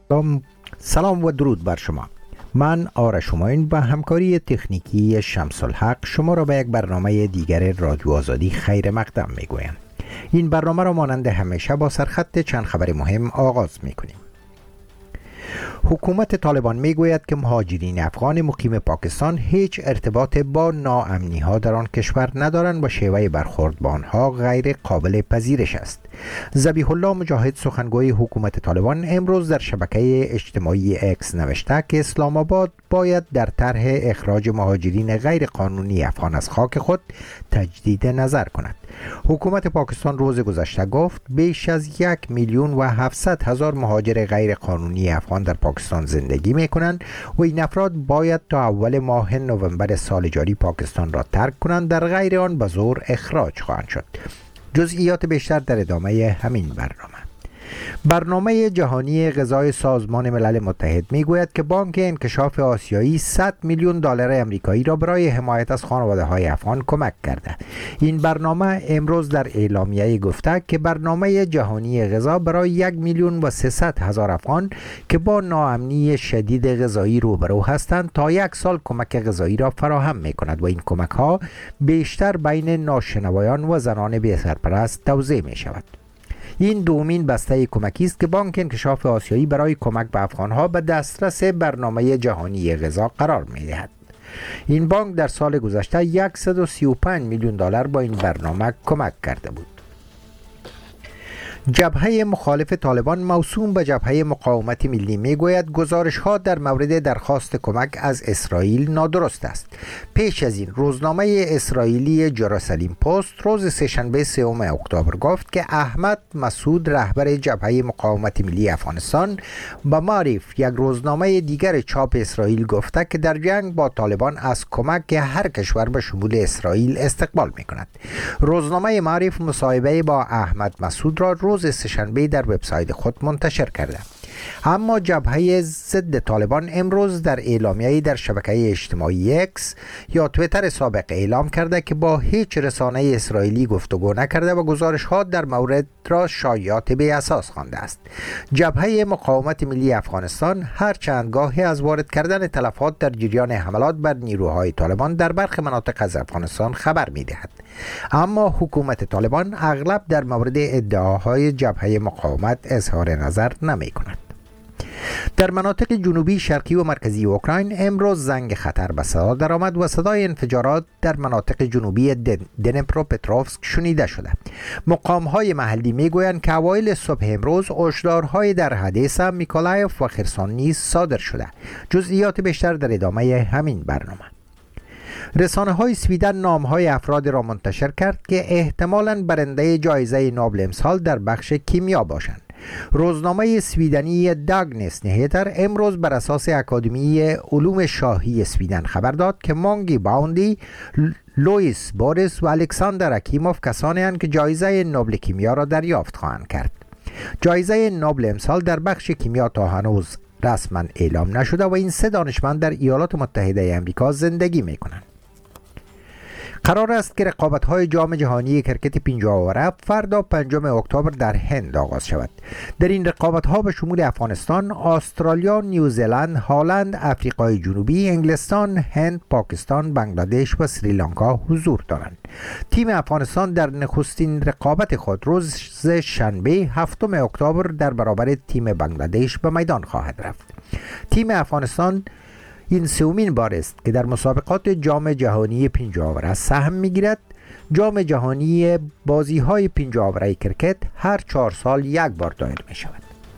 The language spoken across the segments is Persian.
سلام و درود بر شما. من آرش همایون با همکاری تکنیکی شمس الحق شما را به یک برنامه دیگر رادیو آزادی خیر مقدم میگویم. این برنامه را مانند همیشه با سرخط چند خبر مهم آغاز میکنیم. حکومت طالبان میگوید که مهاجرین افغان مقیم پاکستان هیچ ارتباط با ناامنی ها در آن کشور ندارند و شیوه برخورد با آنها غیر قابل پذیرش است. ذبیح الله مجاهد سخنگوی حکومت طالبان امروز در شبکه اجتماعی اکس نوشته که اسلام آباد باید در طرح اخراج مهاجرین غیر قانونی افغان از خاک خود تجدید نظر کند. حکومت پاکستان روز گذشته گفت بیش از 1,700,000 مهاجر غیر قانونی افغان در پاکستان زندگی می کنند و این افراد باید تا اول ماه نوامبر سال جاری پاکستان را ترک کنند، در غیر آن به زور اخراج خواهند شد. جزئیات بیشتر در ادامه همین برنامه جهانی غذای سازمان ملل متحد میگوید که بانک انکشاف آسیایی 100 میلیون دلار آمریکایی را برای حمایت از خانواده‌های افغان کمک کرده. این برنامه امروز در اعلامیه گفته که برنامه جهانی غذا برای 1,300,000 افغان که با ناامنی شدید غذایی روبرو هستند تا 1 سال کمک غذایی را فراهم می‌کند و این کمک‌ها بیشتر بین ناشنوایان و زنان بی‌سرپرست توزیع می‌شود. این دومین بسته کمکی است که بانک انکشاف آسیایی برای کمک به افغانها به دسترس برنامه جهانی غذا قرار می‌دهد. این بانک در سال گذشته 135 میلیون دلار با این برنامه کمک کرده بود. جبهه مخالف طالبان موسوم به جبهه مقاومت ملی میگوید گزارش‌ها در مورد درخواست کمک از اسرائیل نادرست است. پیش از این روزنامه اسرائیلی جراسلیم پست روز سه‌شنبه 3 اکتبر گفت که احمد مسعود رهبر جبهه مقاومت ملی افغانستان به معریف یک روزنامه دیگر چاپ اسرائیل گفته که در جنگ با طالبان از کمک هر کشور به شمول اسرائیل استقبال می‌کند. روزنامه معریف مصاحبه با احمد مسعود را روز سه‌شنبه در وبسایت خود منتشر کرده. اما جبهه ضد طالبان امروز در اعلامیه‌ای در شبکه اجتماعی اکس یا توییتر سابق اعلام کرده که با هیچ رسانه اسرائیلی گفتگو نکرده و گزارش‌ها در مورد را شایعات بی اساس خوانده است. جبهه مقاومت ملی افغانستان هر چند گاهی از وارد کردن تلفات در جریان حملات بر نیروهای طالبان در برخی مناطق از افغانستان خبر می‌دهد، اما حکومت طالبان اغلب در مورد ادعاهای جبهه مقاومت اظهار نظر نمی‌کند. در مناطق جنوبی شرقی و مرکزی اوکراین امروز زنگ خطر به صدا درآمد و صدای انفجارات در مناطق جنوبی دنپروپتروفسک شنیده شده. مقام‌های محلی میگویند که اوایل صبح امروز هشدارهای در حدیثه، میکولایف و خرسون نیز صادر شده. جزئیات بیشتر در ادامه همین برنامه. رسانه‌های سویدن نام‌های افراد را منتشر کرد که احتمالاً برنده جایزه نوبل امسال در بخش کیمیا باشند. روزنامه سویدنی داگنس نیهتر امروز بر اساس اکادمی علوم شاهی سویدن خبر داد که مانگی باوندی، لوئیس بوریس و الکساندر اکیموف کسانی هستند که جایزه نوبل کیمیا را دریافت خواهند کرد. جایزه نوبل امسال در بخش کیمیا تا هنوز رسما اعلام نشده و این 3 دانشمند در ایالات متحده آمریکا زندگی می‌کنند. قرار است که رقابت‌های جام جهانی کرکت 50 اوره فردا 5 اکتبر در هند آغاز شود. در این رقابت‌ها به شمول افغانستان، استرالیا، نیوزلند، هلند، آفریقای جنوبی، انگلستان، هند، پاکستان، بنگلادش و سریلانکا حضور دارند. تیم افغانستان در نخستین رقابت خود روز شنبه 7 اکتبر در برابر تیم بنگلادش به میدان خواهد رفت. تیم افغانستان این 3مین بار است که در مسابقات جام جهانی 50 اوره سهم می‌گیرد. جام جهانی بازی‌های 50 اوره کرکت هر 4 سال یک بار دایر می‌شود.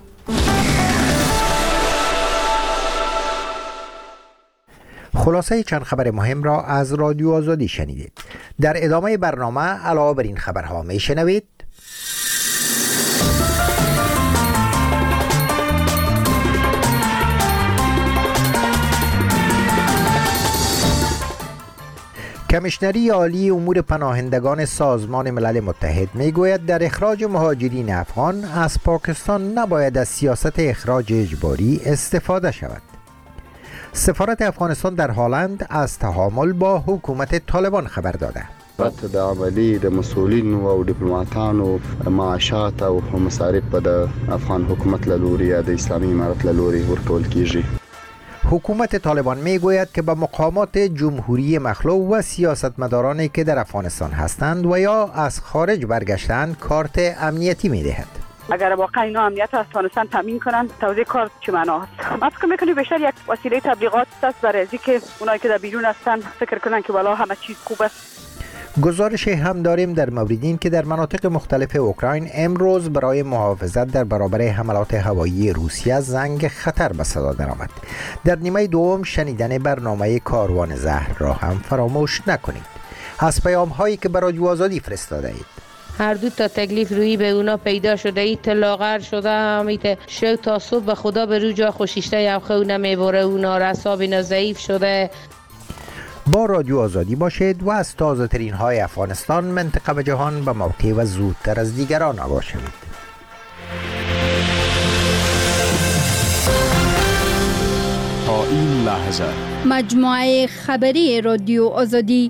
خلاصه چند خبر مهم را از رادیو آزادی شنیدید. در ادامه برنامه علاوه بر این خبرها می‌شنوید: کمیشنری عالی امور پناهندگان سازمان ملل متحد میگوید در اخراج مهاجرین افغان از پاکستان نباید از سیاست اخراج اجباری استفاده شود. سفارت افغانستان در هلند از تعامل با حکومت طالبان خبر داده. رد د عملی د مسؤلین او ډیپلوماټانو معاشات او مصارف د افغان حکومت له لوري یا د اسلامي امارت له لوري ورکول کیږي. حکومت طالبان می گوید که به مقامات جمهوری مخلوع و سیاستمدارانی که در افغانستان هستند و یا از خارج برگشتند کارت امنیتی می دهد. اگر واقعا اینا امنیت افغانستان تامین کنند توزیع کار چه معنا است؟ من فکر می‌کنم بیشتر یک وسیله تبلیغات است برای اینکه اونایی که در بیرون هستند فکر کنند که والا همه چیز خوب است. گزارش هم داریم در مورد این که در مناطق مختلف اوکراین امروز برای محافظت در برابر حملات هوایی روسیه زنگ خطر به صدا درآمد. در نیمه دوم شنیدن برنامه کاروان زهر را هم فراموش نکنید. از پیام هایی که برای آزادی فرستاده اید. هر دو تا تکلیف روی به اونا پیدا شده، ایت لاغر شده، همیت شو تا صبح به خدا به رو جا خوشیشته یا خو نمیبره، اونا رساب اینا ضعیف شده. با رادیو آزادی باشید و از تازه ترین های افغانستان، منطقه و جهان به موقع و زودتر از دیگران آگاه شوید. تا این لحظه مجموعه خبری رادیو آزادی.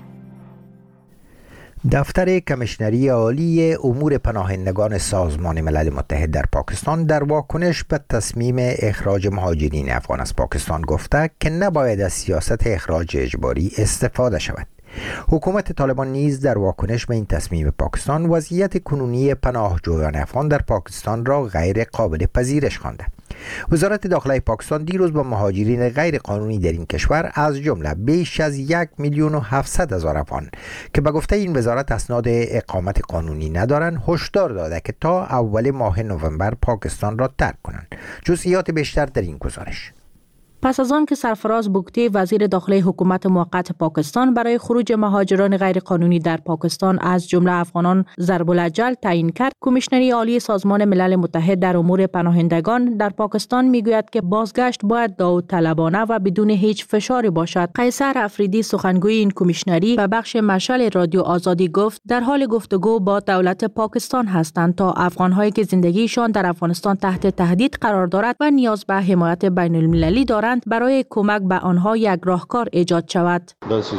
دفتر کمیشنری عالی امور پناهندگان سازمان ملل متحد در پاکستان در واکنش به تصمیم اخراج مهاجرین افغان از پاکستان گفته که نباید از سیاست اخراج اجباری استفاده شود. حکومت طالبان نیز در واکنش به این تصمیم پاکستان وضعیت کنونی پناهجویان افغان در پاکستان را غیر قابل پذیرش خوانده. وزارت داخله پاکستان دیروز با مهاجرین غیر قانونی در این کشور از جمله بیش از 1,700,000 افغان که به گفته این وزارت اسناد اقامت قانونی ندارند هشدار داده که تا اول ماه نوامبر پاکستان را ترک کنند. جزئیات بیشتر در این گزارش. پس از آن که سرفراز بوگتی وزیر داخلی حکومت موقت پاکستان برای خروج مهاجران غیرقانونی در پاکستان از جمله افغانان ضرب الاجل تعیین کرد، کمیشنری عالی سازمان ملل متحد در امور پناهندگان در پاکستان میگوید که بازگشت باید داوطلبانه و بدون هیچ فشاری باشد. قیصر افریدی سخنگوی این کمیشنری به بخش مشعل رادیو آزادی گفت در حال گفتگو با دولت پاکستان هستند تا افغان‌هایی که زندگیشان در افغانستان تحت تهدید قرار دارد و نیاز به حمایت بین‌المللی دارند برای کمک به آنها یک راهکار ایجاد شود.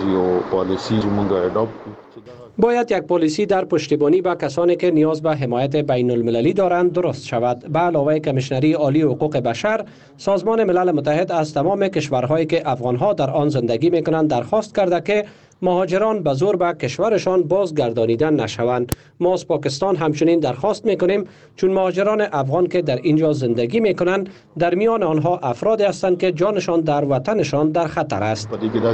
باید یک پالیسی در پشتیبانی به کسانی که نیاز به حمایت بین المللی دارند درست شود. به علاوه کمیشنری عالی حقوق بشر، سازمان ملل متحد از تمام کشورهایی که افغانها در آن زندگی میکنند درخواست کرده که مهاجران به زور به کشورشان بازگردانیده نشوند. ما از پاکستان همچنین درخواست میکنیم چون مهاجران افغان که در اینجا زندگی میکنند در میان آنها افرادی هستند که جانشان در وطنشان در خطر است.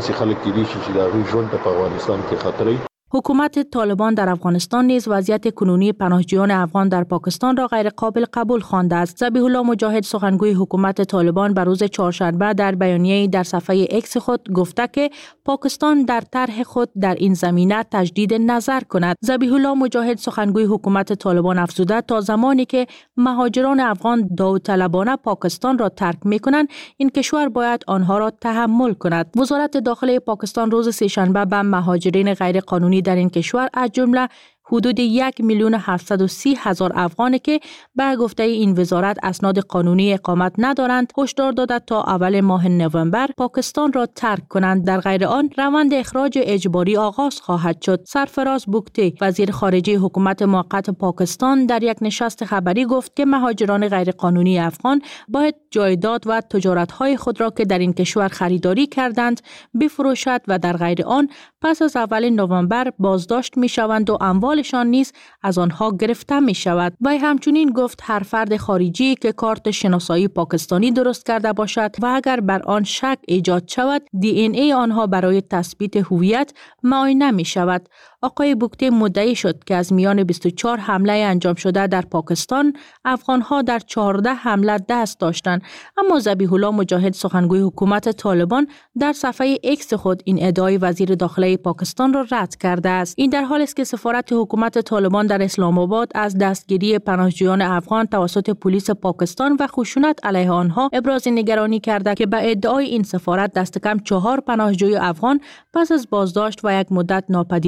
حکومت طالبان در افغانستان نیز وضعیت کنونی پناهجویان افغان در پاکستان را غیر قابل قبول خوانده است. ذبیح الله مجاهد سخنگوی حکومت طالبان به روز چهارشنبه در بیانیه‌ای در صفحه اکس خود گفته که پاکستان در طرح خود در این زمینه تجدید نظر کند. ذبیح الله مجاهد سخنگوی حکومت طالبان افزوده تا زمانی که مهاجران افغان داوطلبانه پاکستان را ترک می‌کنند این کشور باید آنها را تحمل کند. وزارت داخلی پاکستان روز سه‌شنبه به مهاجرین غیر قانونی در این کشور از جمله حدود 1,730,000 افغانی که به گفته این وزارت اسناد قانونی اقامت ندارند هشدار داده تا اول ماه نوامبر پاکستان را ترک کنند. در غیر آن روند اخراج اجباری آغاز خواهد شد. سرفراز بوگتی وزیر خارجه حکومت موقت پاکستان در یک نشست خبری گفت که مهاجران غیرقانونی افغان باید جایداد و تجارت‌های خود را که در این کشور خریداری کردند بفروشد و در غیر آن پس از اول نوامبر بازداشت می‌شوند و اموالشان نیز از آنها گرفته می شود. وی همچنین گفت هر فرد خارجی که کارت شناسایی پاکستانی درست کرده باشد و اگر بر آن شک ایجاد شود DNA آنها برای تثبیت هویت معاینه می شود. آقای بوگتی مدعی شد که از میان 24 حمله انجام شده در پاکستان افغانها در 14 حمله دست داشتند، اما ذبیح الله مجاهد سخنگوی حکومت طالبان در صفحه اکس خود این ادعای وزیر داخلی پاکستان را رد کرده است. این در حالی است که سفارت حکومت طالبان در اسلام آباد از دستگیری پناهجویان افغان توسط پلیس پاکستان و خشونت علیه آنها ابراز نگرانی کرده که به ادعای این سفارت دست کم 4 پناهجوی افغان پس از بازداشت و یک مدت ناپدید بودن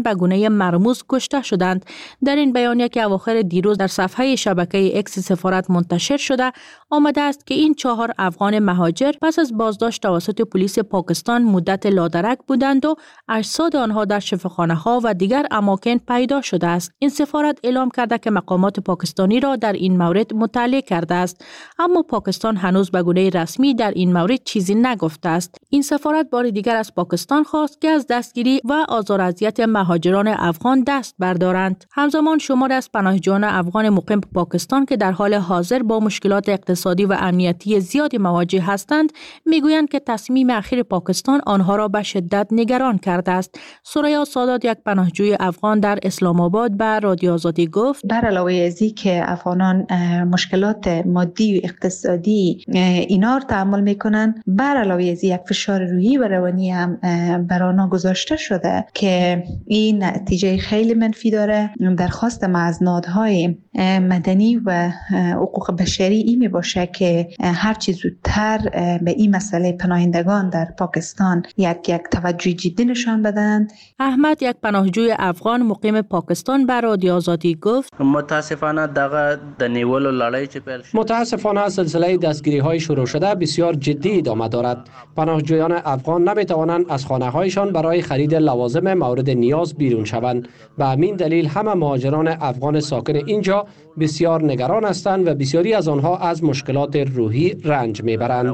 افغان به گونه مرموز کشته شدند. در این بیانیه که اواخر دیروز در صفحه شبکه اکس سفارت منتشر شده آمده است که این 4 افغان مهاجر پس از بازداشت توسط پلیس پاکستان مدت لادرک بودند و اجساد آنها در شفاخانه‌ها و دیگر اماکن پیدا شده است. این سفارت اعلام کرده که مقامات پاکستانی را در این مورد مطلع کرده است، اما پاکستان هنوز به گونه رسمی در این مورد چیزی نگفته است. این سفارت بار دیگر از پاکستان خواست که از دستگیری و آزار و اذیت مهاجران افغان دست بردارند. همزمان شماری از پناهجویان افغان مقیم پاکستان که در حال حاضر با مشکلات اقتصادی و امنیتی زیادی مواجه هستند میگویند که تصمیم اخیر پاکستان آنها را به شدت نگران کرده است. ثریا سادات، یک پناهجوی افغان در اسلام آباد، به رادیو آزادی گفت بر علاوه از که افغانان مشکلات مادی و اقتصادی اینا رو تحمل میکنن، بر علاوه از یک فشار روحی و روانی هم بر آنها گذاشته شده که این نتیجه خیلی منفی داره. درخواست ما از نهادهای مدنی و حقوق بشری این می باشه که هر چه زودتر به این مسئله پناهندگان در پاکستان یک توجه جدی نشان بدن. احمد، یک پناهجوی افغان مقیم پاکستان، به رادیو آزادی گفت متاسفانه سلسله دستگیری های شروع شده بسیار جدی ادامه دارد. پناهجویان افغان نمی توانند از خانه هایشان برای خرید لوازم مورد نیاز بیرون شوند. به همین دلیل همه مهاجران افغان ساکن اینجا بسیار نگران هستند و بسیاری از آنها از مشکلات روحی رنج میبرند.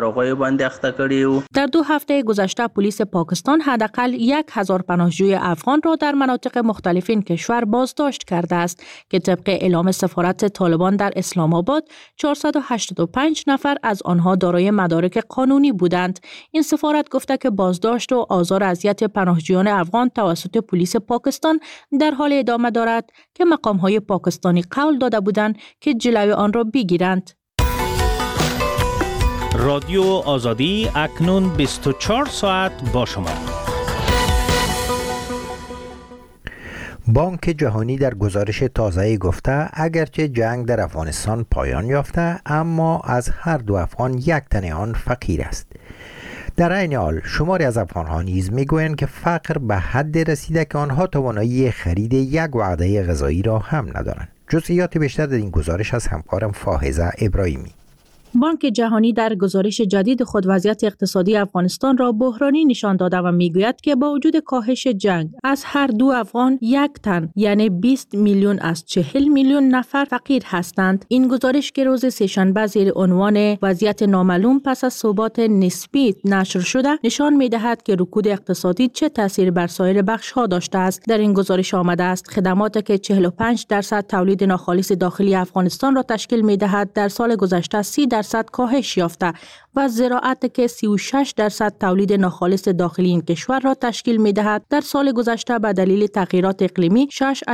در 2 هفته گذشته پلیس پاکستان حداقل 1000 پناهجوی افغان را در مناطق مختلف این کشور بازداشت کرده است که طبق اعلام سفارت طالبان در اسلام آباد 485 نفر از آنها دارای مدارک قانونی بودند. این سفارت گفته که بازداشت و آزار و اذیت پناهجویان افغان توسط پلیس پاکستان در حال ادامه دارد که مقام‌های پاکستانی قول داده بودند که جلوی آن را بگیرند. رادیو آزادی اکنون 24 ساعت با شما. بانک جهانی در گزارش تازه‌ای گفته اگرچه جنگ در افغانستان پایان یافته، اما از هر 2 افغان یک تن آن فقیر است. در عین حال شماری از افغان‌ها نیز میگویند که فقر به حد رسیده که آنها توانایی خرید یک وعده غذایی را هم ندارند. جزئیات بیشتر در این گزارش از همکارم فاهزه ابراهیمی. بانک جهانی در گزارش جدید خود وضعیت اقتصادی افغانستان را بحرانی نشان داده و میگوید که با وجود کاهش جنگ از هر 2 افغان یک تن یعنی 20 میلیون از 40 میلیون نفر فقیر هستند. این گزارش که روز سه‌شنبه زیر عنوان وضعیت نامعلوم پس از ثبات نسبی نشر شده نشان میدهد که رکود اقتصادی چه تاثیر بر سایر بخش‌ها داشته است. در این گزارش آمده است خدماتی که 45% تولید ناخالص داخلی افغانستان را تشکیل میدهد در سال گذشته 30% کاهش یافته و زراعت که 36% تولید ناخالص داخلی این کشور را تشکیل می‌دهد در سال گذشته به دلیل تغییرات اقلیمی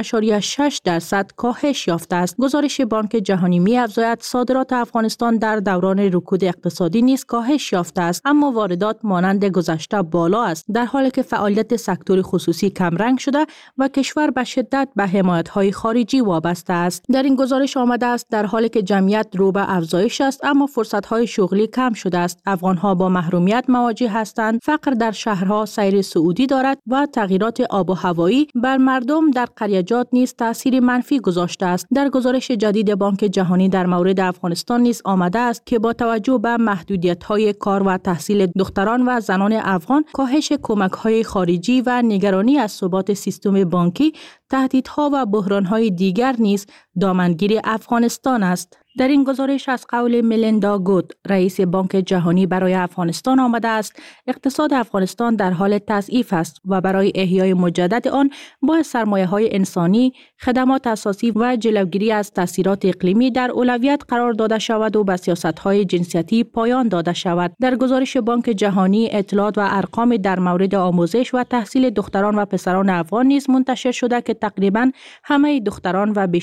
6.6% کاهش یافته است. گزارش بانک جهانی می‌افزاید صادرات افغانستان در دوران رکود اقتصادی نیز کاهش یافته است، اما واردات مانند گذشته بالا است، در حالی که فعالیت سکتور خصوصی کمرنگ شده و کشور به شدت به حمایت‌های خارجی وابسته است. در این گزارش آمده است در حالی که جمعیت رو به افزایش است اما فرصت‌های شغلی کم شده است. افغان‌ها با محرومیت مواجه هستند. فقر در شهرها سیر صعودی دارد و تغییرات آب و هوایی بر مردم در قریه‌جات نیز تأثیر منفی گذاشته است. در گزارش جدید بانک جهانی در مورد افغانستان نیز آمده است که با توجه به محدودیت‌های کار و تحصیل دختران و زنان افغان، کاهش کمک‌های خارجی و نگرانی از ثبات سیستم بانکی، تهدیدها و بحران‌های دیگر نیز دامنگیر افغانستان است. در این گزارش از قول ملیندا گوت، رئیس بانک جهانی برای افغانستان آمده است اقتصاد افغانستان در حال تضعیف است و برای احیای مجدد آن با سرمایه‌های انسانی، خدمات اساسی و جلوگیری از تاثیرات اقلیمی در اولویت قرار داده شود و به سیاست‌های جنسیتی پایان داده شود. در گزارش بانک جهانی اطلاعات و ارقام در مورد آموزش و تحصیل دختران و پسران افغان نیز منتشر شده که تقریباً همه دختران و بیش از 5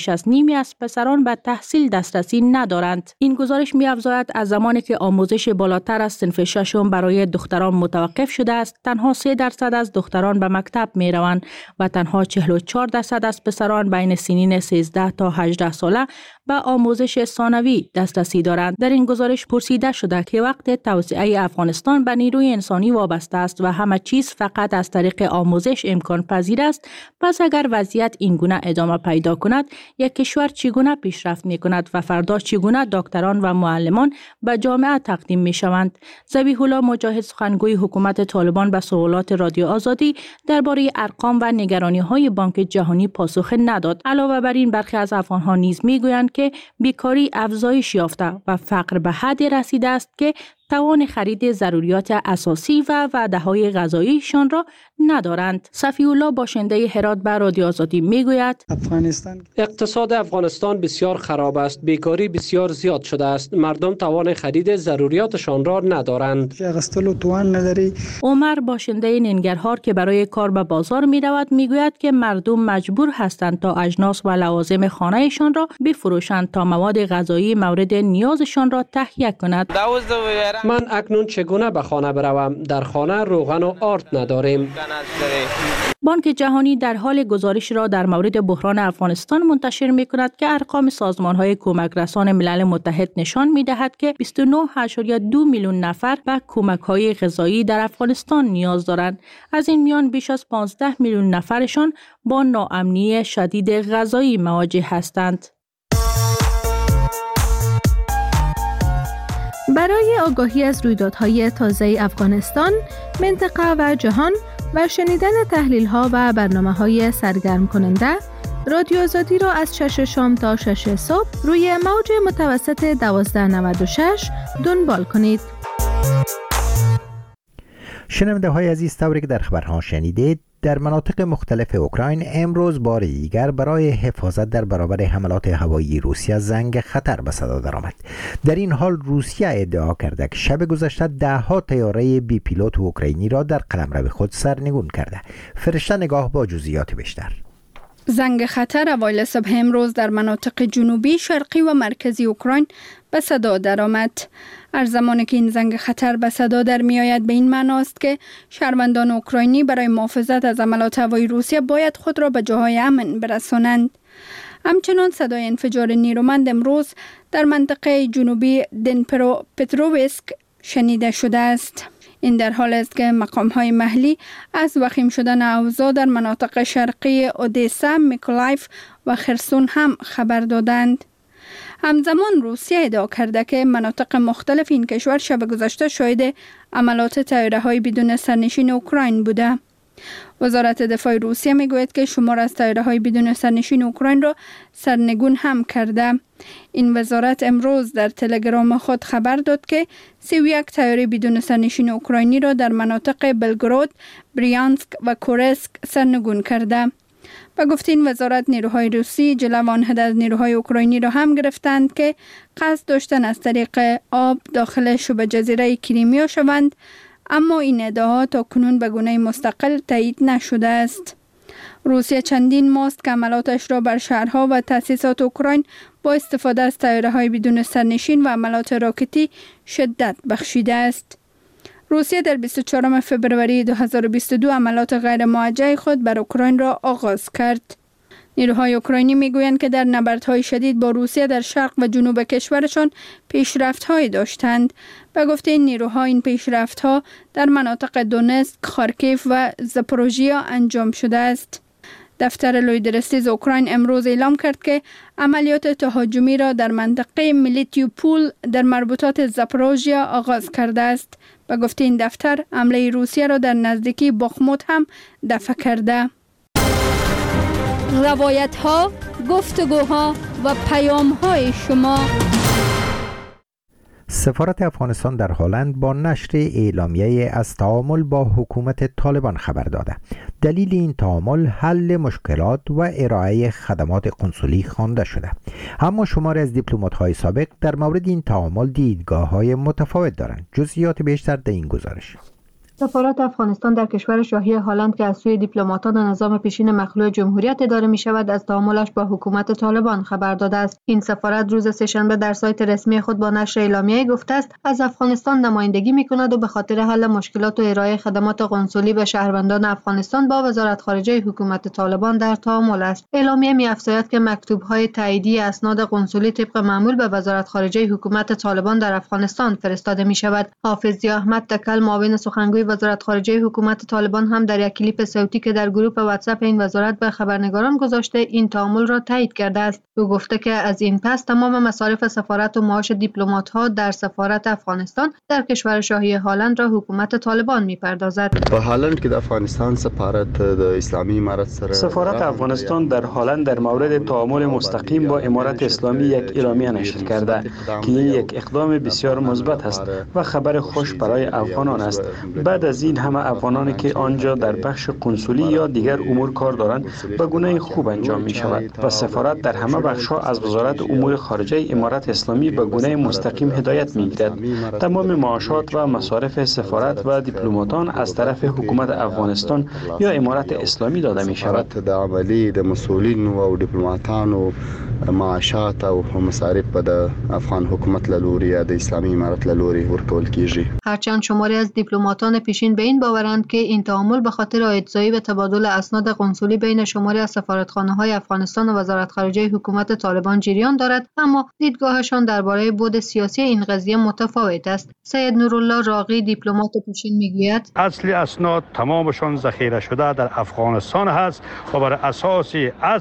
نیمی از پسران به تحصیل دسترسی ندارند. این گزارش می‌افزاید از زمانی که آموزش بالاتر از صنف ششم برای دختران متوقف شده است، تنها 3% از دختران به مکتب می‌روند و تنها 44% از پسران بین سنین 13 تا 18 ساله به آموزش ثانوی دسترسی دارند. در این گزارش پرسیده شده که وقت توسعه افغانستان به نیروی انسانی وابسته است و همه چیز فقط از طریق آموزش امکان پذیر است، پس اگر وضعیت این گونه ادامه پیدا کند، یک کشور چگونه پیشرفت می کند و فردا چگونه دکتران و معلمان به جامعه تقدیم می شوند؟ ذبیح الله مجاهد، سخنگوی حکومت طالبان، به سوالات رادیو آزادی درباره ارقام و نگرانی‌های بانک جهانی پاسخ نداد. علاوه بر این، برخی از افغان‌ها نیز می‌گویند که بیکاری افزایش یافته و فقر به حدی رسیده است که توان خرید ضروریات اساسی و وعده‌های غذاییشان را ندارند. صفی الله باشنده هرات به رادیو آزادی میگوید اقتصاد افغانستان بسیار خراب است. بیکاری بسیار زیاد شده است. مردم توان خرید ضروریاتشان را ندارند. عمر باشنده ننگرهار که برای کار به بازار میرود میگوید که مردم مجبور هستند تا اجناس و لوازم خانهشان را بفروشند تا مواد غذایی مورد نیازشان را تهیه کند. من اکنون چگونه به خانه بروم؟ در خانه روغن و آرد نداریم. بانک جهانی در حال گزارش را در مورد بحران افغانستان منتشر می کند که ارقام سازمان‌های کمک رسان ملل متحد نشان می دهد که 29.2 میلیون نفر به کمک‌های غذایی در افغانستان نیاز دارند. از این میان بیش از 15 میلیون نفرشان با ناامنی شدید غذایی مواجه هستند. برای آگاهی از رویدادهای تازه افغانستان، منطقه و جهان و شنیدن تحلیل‌ها و برنامه‌های سرگرم کننده، رادیو آزادی را از 6 شام تا 6 صبح روی موج متوسط 1296 دنبال کنید. شنونده های عزیز، طوری که در خبرها شنیدید، در مناطق مختلف اوکراین امروز بار دیگر برای حفاظت در برابر حملات هوایی روسیه زنگ خطر به صدا درآمد. در این حال روسیه ادعا کرده که شب گذشته 10 طیاره بی پیلوت اوکراینی را در قلمرو خود سرنگون کرده. فرشته نگاه با جزئیات بیشتر. زنگ خطر اوایل صبح امروز در مناطق جنوبی، شرقی و مرکزی اوکراین به صدا درآمد. هر زمانی که این زنگ خطر به صدا در می آید به این معناست که شهروندان اوکراینی برای محافظت از حملات هوایی روسیه باید خود را به جاهای امن برسانند. همچنان صدای انفجار نیرومند امروز در منطقه جنوبی دنیپروپترووسک شنیده شده است. این در حال است که مقام‌های محلی از وخیم شدن اوضاع در مناطق شرقی اودسا، میکولایف و خرسون هم خبر دادند. همزمان روسیه ادعا کرده که مناطق مختلف این کشور شب گذشته شاهد عملات طیاره‌های بدون سرنشین اوکراین بوده. وزارت دفاع روسیه میگوید که شمار از طیاره‌های بدون سرنشین اوکراین را سرنگون هم کرده. این وزارت امروز در تلگرام خود خبر داد که 31 طیاره بدون سرنشین اوکراینی را در مناطق بلگراد، بریانسک و کورسک سرنگون کرده. با گفته این وزارت، نیروهای روسی جلو آن حد از نیروهای اوکراینی را هم گرفتند که قصد داشتن از طریق آب داخل شبه جزیره کریمیا شوند، اما این ادعا تا کنون به گونه مستقل تایید نشده است. روسیه چندین ماست که عملاتش را بر شهرها و تأسیسات اوکراین با استفاده از طیاره‌های بدون سرنشین و عملات راکتی شدت بخشیده است. روسیه در 24 فوریه 2022 عملات غیر موجه خود بر اوکراین را آغاز کرد. نیروهای اوکراینی میگویند که در نبردهای شدید با روسیه در شرق و جنوب کشورشان پیشرفت‌هایی داشتند. به گفته این نیروها، این پیشرفت‌ها در مناطق دونتسک، خارکیف و زاپوروژیا انجام شده است. دفتر لویدرستیز اوکراین امروز اعلام کرد که عملیات تهاجمی را در منطقه میلیتوپول در مربوطات زاپوروژیا آغاز کرده است. به گفته این دفتر، حمله روسیه را در نزدیکی باخموت هم دفع کرده. روایت‌ها، گفتگوها و پیام‌های شما. سفارت افغانستان در هلند با نشر اعلامیه از تعامل با حکومت طالبان خبر داده. دلیل این تعامل حل مشکلات و ارائه خدمات قنسولی خوانده شده. اما شماری از دیپلمات‌های سابق در مورد این تعامل دیدگاه‌های متفاوت دارند. جزئیات بیشتر در این گزارش. سفارت افغانستان در کشور شاهی هلند که از سوی دیپلماتان نظام پیشین مخلوع جمهوریت اداره می شود از تعاملش با حکومت طالبان خبر داده است. این سفارت روز سه‌شنبه در سایت رسمی خود با نشر اعلامیه گفته است از افغانستان نمایندگی می کند و به خاطر حل مشکلات و ارائه خدمات قنسولی به شهروندان افغانستان با وزارت خارجه حکومت طالبان در تعامل است. اعلامیه می افزاید که مکتوب‌های تاییدی اسناد قنسولی طبق معمول به وزارت خارجه حکومت طالبان در افغانستان فرستاده می شود. حافظ ضیا احمد تکل معاون سخنگوی وزارت خارجه حکومت طالبان هم در یک کلیپ صوتی که در گروه واتساپ این وزارت به خبرنگاران گذاشته این تعامل را تایید کرده است. او گفته که از این پس تمام مصارف سفارت و معاش دیپلمات‌ها در سفارت افغانستان در کشور شاهی هلند را حکومت طالبان می‌پردازد. په هلند کې د افغانستان سفارت د اسلامي امارت سره سفارت افغانستان در هلند در مورد تعامل مستقیم با امارت اسلامی یک اعلامیه نشر کرده که این یک اقدام بسیار مثبت است و خبر خوش برای افغانان است. بعد از این همه افغانانی که آنجا در بخش قنسولی یا دیگر امور کار دارند به گونه خوب انجام می شود و سفارت در همه بخش‌ها از وزارت امور خارجه امارت اسلامی به گونه مستقیم هدایت می گیرد. تمام معاشات و مصارف سفارت و دیپلماتان از طرف حکومت افغانستان یا امارت اسلامی داده می شود. د عملی د مسئولین او دیپلماتانو معاشات او مصارف به افغان حکومت لوري یا د اسلامي امارت لوري ورکول کیږي. هرچند شماری از دیپلماتان پیشین به این باورند که این تعامل به خاطر عایدزایی به تبادل اسناد قنسولی بین شماری از سفارتخانه‌های افغانستان و وزارت خارجه حکومت طالبان جریان دارد، اما دیدگاهشان درباره بعد سیاسی این قضیه متفاوت است. سید نورالله راقی دیپلمات پیشین میگوید اصل اسناد تمامشان ذخیره شده در افغانستان هست و بر اساس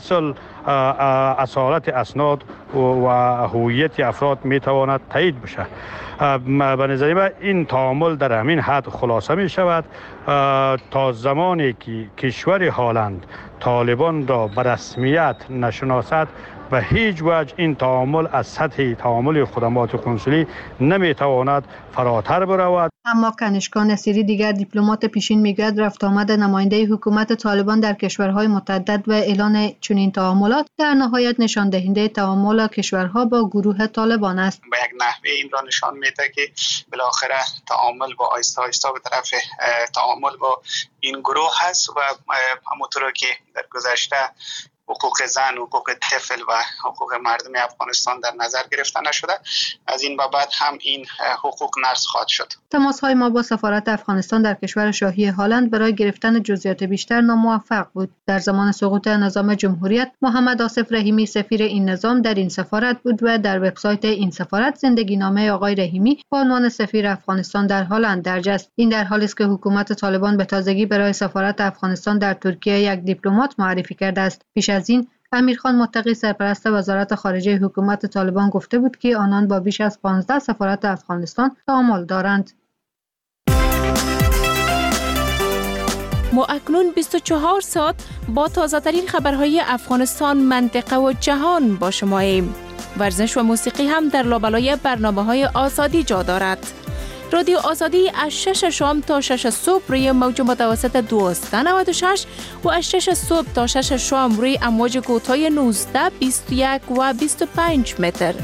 اصالت اسناد و هویت افراد میتواند تایید بشه. به نظر من این تعامل در همین حد خلاصه می شود تا زمانی که کشور هلند طالبان را به رسمیت نشناسد و هیچ وجه این تعامل از سطح تعامل خدمات قنسولی نمیتواند فراتر برود. اما کنشکا نصیری دیگر دیپلمات پیشین میگوید رفت آمد نماینده حکومت طالبان در کشورهای متعدد و اعلان چنین تعاملات در نهایت نشان دهنده تعامل کشورها با گروه طالبان است. به یک نحوه این را نشان میده که بالاخره تعامل با آیسته به طرف تعامل با این گروه هست و همونطور که در گذشته حقوق زن، حقوق طفل و حقوق مردم افغانستان در نظر گرفته نشده، از این بعد هم این حقوق نقض خواهد شد. تماس‌های ما با سفارت افغانستان در کشور شاهی هلند برای گرفتن جزئیات بیشتر ناموفق بود. در زمان سقوط نظام جمهوریت، محمد آصف رحیمی سفیر این نظام در این سفارت بود و در وبسایت این سفارت زندگینامه آقای رحیمی با عنوان سفیر افغانستان در هلند درج است. این در حالی است که حکومت طالبان به تازگی برای سفارت افغانستان در ترکیه یک دیپلمات معرفی کرده است. پیش از این امیرخان متقی سرپرست وزارت خارجه حکومت طالبان گفته بود که آنان با بیش از 15 سفارت افغانستان تعامل دارند. ما اکنون 24 ساعت با تازه‌ترین خبرهای افغانستان، منطقه و جهان با شماییم. ورزش و موسیقی هم در لابلای برنامه‌های آزادی جا دارد. رادیو آزادی از 6 شام تا 6 صبح روی موج متوسط 1296 و از 6 صبح تا 6 شام روی امواج کوتاه 19، 21 و 25 متر.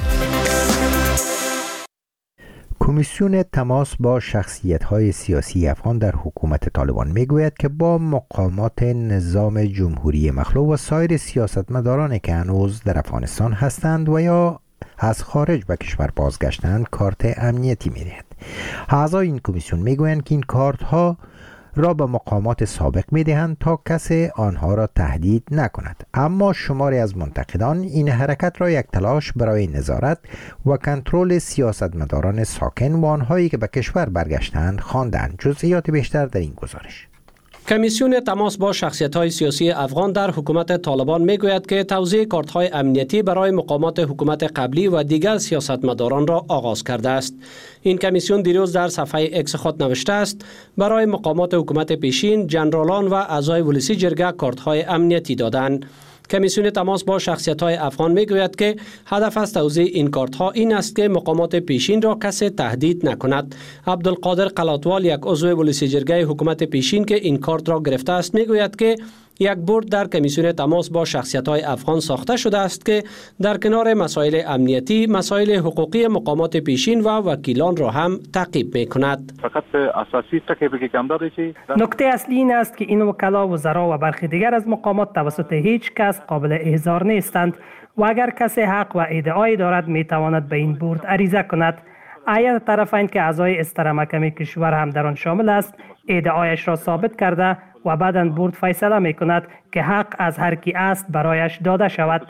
کمیسیون تماس با شخصیت‌های سیاسی افغان در حکومت طالبان میگوید که با مقامات نظام جمهوری مخلوع و سایر سیاستمدارانی که هنوز در افغانستان هستند و یا از خارج به کشور بازگشتند کارت امنیتی می‌دهد. اعضای این کمیسیون میگویند که این کارت ها را به مقامات سابق میدهند تا کسی آنها را تهدید نکند، اما شماری از منتقدان این حرکت را یک تلاش برای نظارت و کنترل سیاستمداران ساکن و آنهایی که به کشور برگشتند خواندند. جزئیات بیشتر در این گزارش. کمیسیون تماس با شخصیت‌های سیاسی افغان در حکومت طالبان میگوید که توزیع کارت‌های امنیتی برای مقامات حکومت قبلی و دیگر سیاستمداران را آغاز کرده است. این کمیسیون دیروز در صفحه اکس خود نوشته است برای مقامات حکومت پیشین، جنرالان و اعضای ولسی جرگه کارت‌های امنیتی دادند. کمیسیون تماس با شخصیت‌های افغان میگوید که هدف از توزیع این کارت‌ها این است که مقامات پیشین را کسی تهدید نکند. عبدالقادر قلاتوال، یک عضو ولسی جرگه حکومت پیشین که این کارت را گرفته است، میگوید که یک بورد در کمیسیون تماس با شخصیت‌های افغان ساخته شده است که در کنار مسائل امنیتی، مسائل حقوقی مقامات پیشین و وکیلان را هم تعقیب می‌کند. فقط اساسی تکلیفی که کم داره چی؟ نکته اصلی این است که این وکلا، وزرا و برخی دیگر از مقامات توسط هیچ کس قابل احضار نیستند و اگر کسی حق و ادعایی دارد می‌تواند به این بورد عریضه کند. هیئت طرفین که اعضای استر محکمه کشور هم در آن شامل است، ادعایش را ثابت کرده و بعداً بورد فیصله می‌کند که حق از هر کی است برایش داده شود.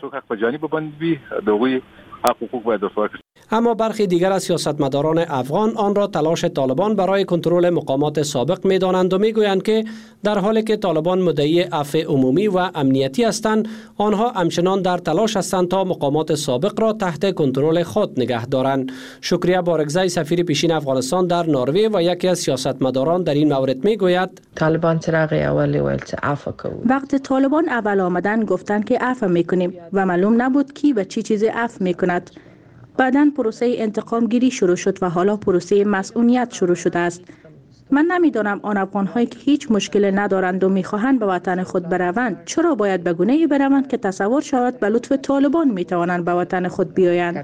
اما برخی دیگر از سیاستمداران افغان آن را تلاش طالبان برای کنترل مقامات سابق می‌دانند و می‌گویند که در حالی که طالبان مدعی عفو عمومی و امنیتی هستند، آنها همچنان در تلاش هستند تا مقامات سابق را تحت کنترل خود نگه دارند. شکریه بارگزی، سفیر پیشین افغانستان در نروژ و یکی از سیاستمداران در این مورد می‌گوید طالبان چراغ اولی ویل عفو کنیم. وقتی طالبان اول آمدن گفتند که عفو می‌کنیم و معلوم نبود کی و چی چیزی عفو می‌کند. بعداً پروسه انتقام گیری شروع شد و حالا پروسه مسئولیت شروع شده است. من نمیدانم آن افغان‌هایی که هیچ مشکلی ندارند و می‌خواهند به وطن خود بروند چرا باید به گونه‌ای بروند که تصور شود به لطف طالبان می‌توانند به وطن خود بیایند.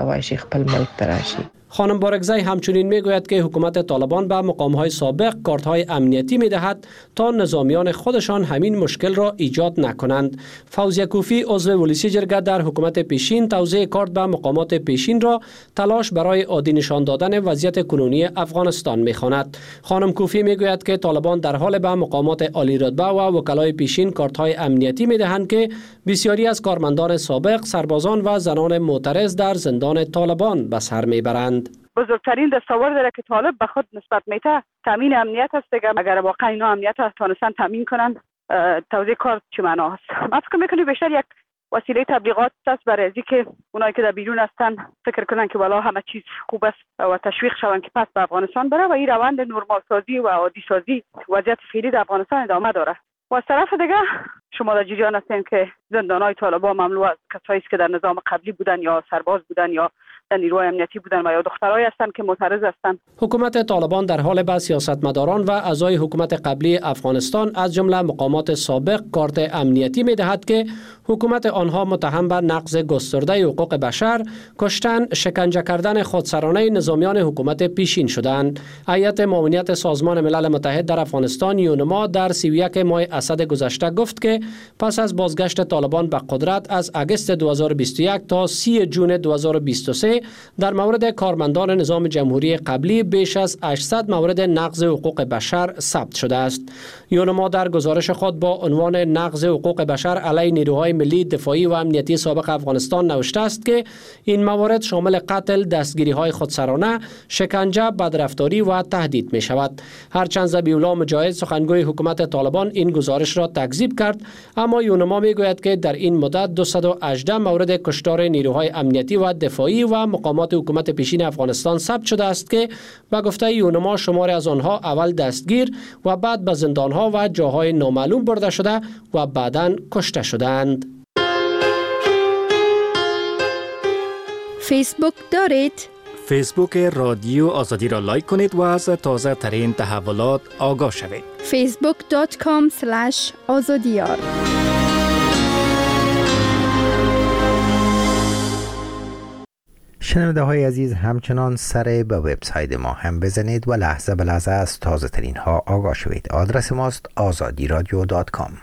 خانم بارگزی همچنین میگوید که حکومت طالبان به مقام‌های سابق کارت‌های امنیتی می‌دهد تا نظامیان خودشان همین مشکل را ایجاد نکنند. فوزیه کوفی، عضو ولسی جرگه در حکومت پیشین، توزیع کارت به مقامات پیشین را تلاش برای عادی نشان دادن وضعیت کنونی افغانستان می‌خواند. خانم کوفی میگوید که طالبان در حال به مقامات عالی رتبه و وکلای پیشین کارت‌های امنیتی می‌دهند که بسیاری از کارمندان سابق، سربازان و زنان معترض در زندان طالبان به سر میبرند. بزرگترین دستاورد داره که طالب به خود نسبت میده تامین امنیت است دیگه. اگر واقعا اینا امنیت تونستن تامین کنن، توزیع کار چه معنا است؟ من فکر میکنم بیشتر یک وسیله تبلیغات است برای اینکه که اونایی که در بیرون هستن فکر کنن که والا همه چیز خوب است و تشویق شون که پس به افغانستان بره و این روند نرمال سازی و عادی سازی وضعیت فعلی در افغانستان ادامه داره. و از طرف دیگه شما در جریان هستین که زندان‌های طالبان مملو از کسایی است که در نظام قبلی بودن یا سرباز بودن یا در نیروهای امنیتی بودن و یا دخترایی هستند که معترض هستند. حکومت طالبان در حال به سیاستمداران و اعضای حکومت قبلی افغانستان از جمله مقامات سابق کارت امنیتی می‌دهد که حکومت آنها متهم به نقض گسترده حقوق بشر، کشتن، شکنجه کردن خودسرانه نظامیان حکومت پیشین شدند. هیئت معاونیت سازمان ملل متحد در افغانستان یونما در 31 ماه اسد گذشته گفت که پس از بازگشت طالبان به قدرت از اگست 2021 تا 30 جون 2023 در مورد کارمندان نظام جمهوری قبلی بیش از 800 مورد نقض حقوق بشر ثبت شده است. یونما در گزارش خود با عنوان نقض حقوق بشر علیه نیروهای ملی دفاعی و امنیتی سابق افغانستان نوشته است که این موارد شامل قتل، دستگیری‌های خودسرانه، شکنجه، بدرفتاری و تهدید می شود. هرچند ذبیح‌الله مجاهد سخنگوی حکومت طالبان این گزارش را تکذیب کرد، اما یونما می گوید که در این مدت 218 مورد کشتار نیروهای امنیتی و دفاعی و مقامات حکومت پیشین افغانستان ثبت شده است که به گفته یونما شماری از آنها اول دستگیر و بعد به زندان‌ها و جاهای نامعلوم برده شده و بعداً کشته شدند. فیسبوک دارید؟ فیسبوک رادیو آزادی را لایک کنید و از تازه ترین تحولات آگاه شوید. facebook.com/azadiyar. شنونده های عزیز، همچنان سر به وبسایت ما هم بزنید و لحظه به لحظه از تازه ترین ها آگاه شوید. آدرس ماست azadiradio.com.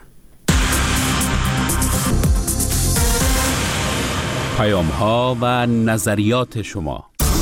پیام ها و نظریات شما.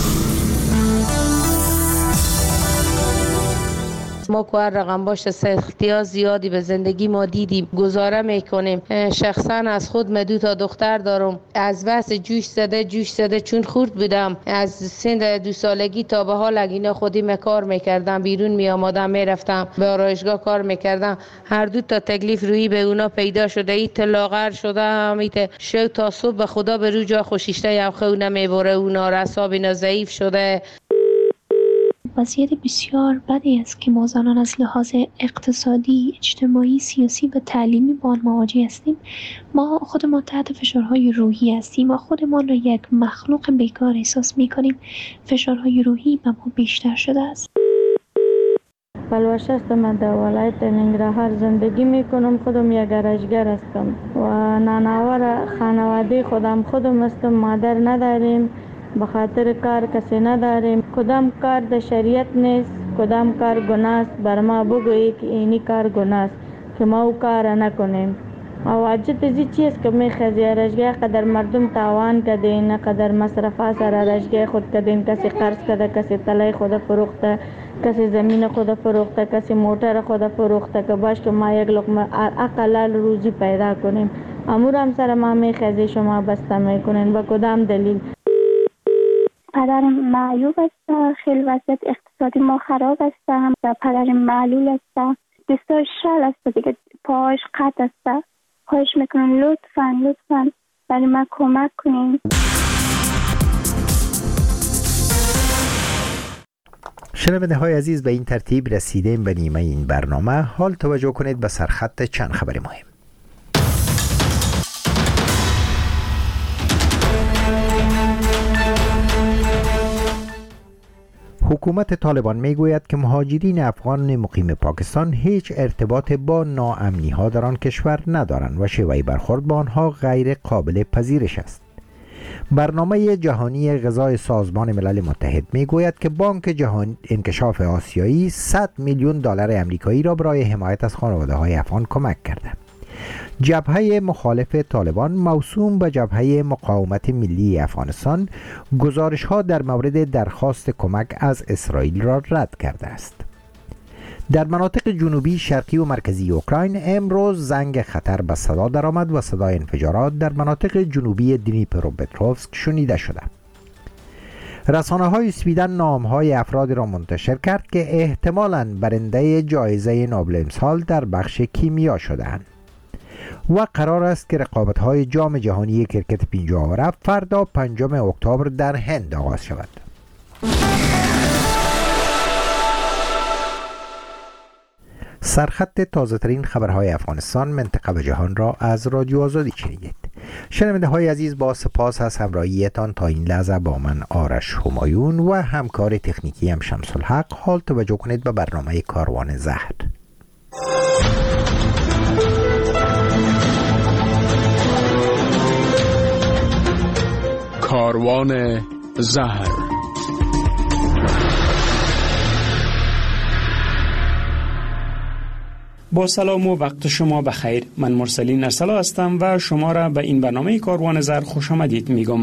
ما که هر رقم باشه سختی‌ها زیادی به زندگی ما دیدیم، گزاره میکنیم. شخصا از خود من 2 تا دختر دارم. از بس جوش زده چون خورد بودم، از سن 2 سالگی تا به حال اینا خودی کار میکردم، بیرون میامادم میرفتم به آرایشگاه کار میکردم. هر 2 تا تکلیف روی به اونا پیدا شده. ایت لاغر شده همیت شو تا صبح به خدا به رو جا خوشیشته یوخه اونا میبره، اونا رساب اینا ضعیف شده. وضعیت بسیار بدی است که ما زنان از لحاظ اقتصادی، اجتماعی، سیاسی و تعلیمی با آن مواجه هستیم. ما خودمان تحت فشارهای روحی هستیم و خودمان را یک مخلوق بیکار احساس می‌کنیم. فشارهای روحی به ما بیشتر شده است. پلوش هستم، در ولایت ننگرهار زندگی میکنم. خودم یک گرشگر هستم و نانآور خانواده خودم هستم. مادر نداریم، به خاطر کار کسی نداریم. کدام کار در شریعت نیست، کدام کار گناه است. بر ما بگویی که اینی کار گناه است که ما او کار نکنیم. واجد ازی چیز که میخوازی رشگاه قدر مردم تاوان کدین، قدر مصرفات سر رشگاه خود کدین. کسی قرض کده، کسی طلای خود فروخته، کسی زمین خود فروخته، کسی موتر خود فروخته که باش که ما یک لقمه اقلال روزی پیدا کنیم. امور هم سر ما میخوازی شما بسته میکنین. با کدام دلیل؟ پدرم معیوب است، خیلی وضعیت اقتصادی ما خراب است. پدرم معلول است، دستاش شل است دیگه، پاهاش قطع است. خواهش میکنم لطفاً برای من کمک کنین. شنونده های عزیز، به این ترتیب رسیدیم به نیمه این برنامه. حال توجه کنید به سرخط چند خبر مهم. حکومت طالبان میگوید که مهاجرین افغان مقیم پاکستان هیچ ارتباط با ناامنی ها در آن کشور ندارند و شیوه برخورد با آنها غیر قابل پذیرش است. برنامه جهانی غذای سازمان ملل متحد میگوید که بانک جهانی انکشاف آسیایی 100 میلیون دلار آمریکایی را برای حمایت از خانواده های افغان کمک کرده. جبهه مخالف طالبان موسوم به جبهه مقاومت ملی افغانستان گزارش‌ها در مورد درخواست کمک از اسرائیل را رد کرده است. در مناطق جنوبی، شرقی و مرکزی اوکراین امروز زنگ خطر به صدا درآمد و صدای انفجارات در مناطق جنوبی دنیپروپتروفسک شنیده شده. رسانه‌های سویدن نام‌های افرادی را منتشر کرد که احتمالاً برنده جایزه نوبل امسال در بخش کیمیا شده‌اند. و قرار است که رقابت‌های جام جهانی کرکت 50 رفت فردا 5 اکتبر در هند آغاز شود. سرخط تازه‌ترین خبرهای افغانستان، منطقه و جهان را از رادیو آزادی شنیدید. شنونده های عزیز، با سپاس از همراهیتان تا این لحظه با من آرش همایون و همکار تکنیکی هم شمس الحق. حال توجه کنید به برنامه کاروان زهر. کاروان زهر. با سلام و وقت شما بخیر. من مرسلین ارسلا هستم و شما را به این برنامه کاروان زهر خوش آمدید میگم.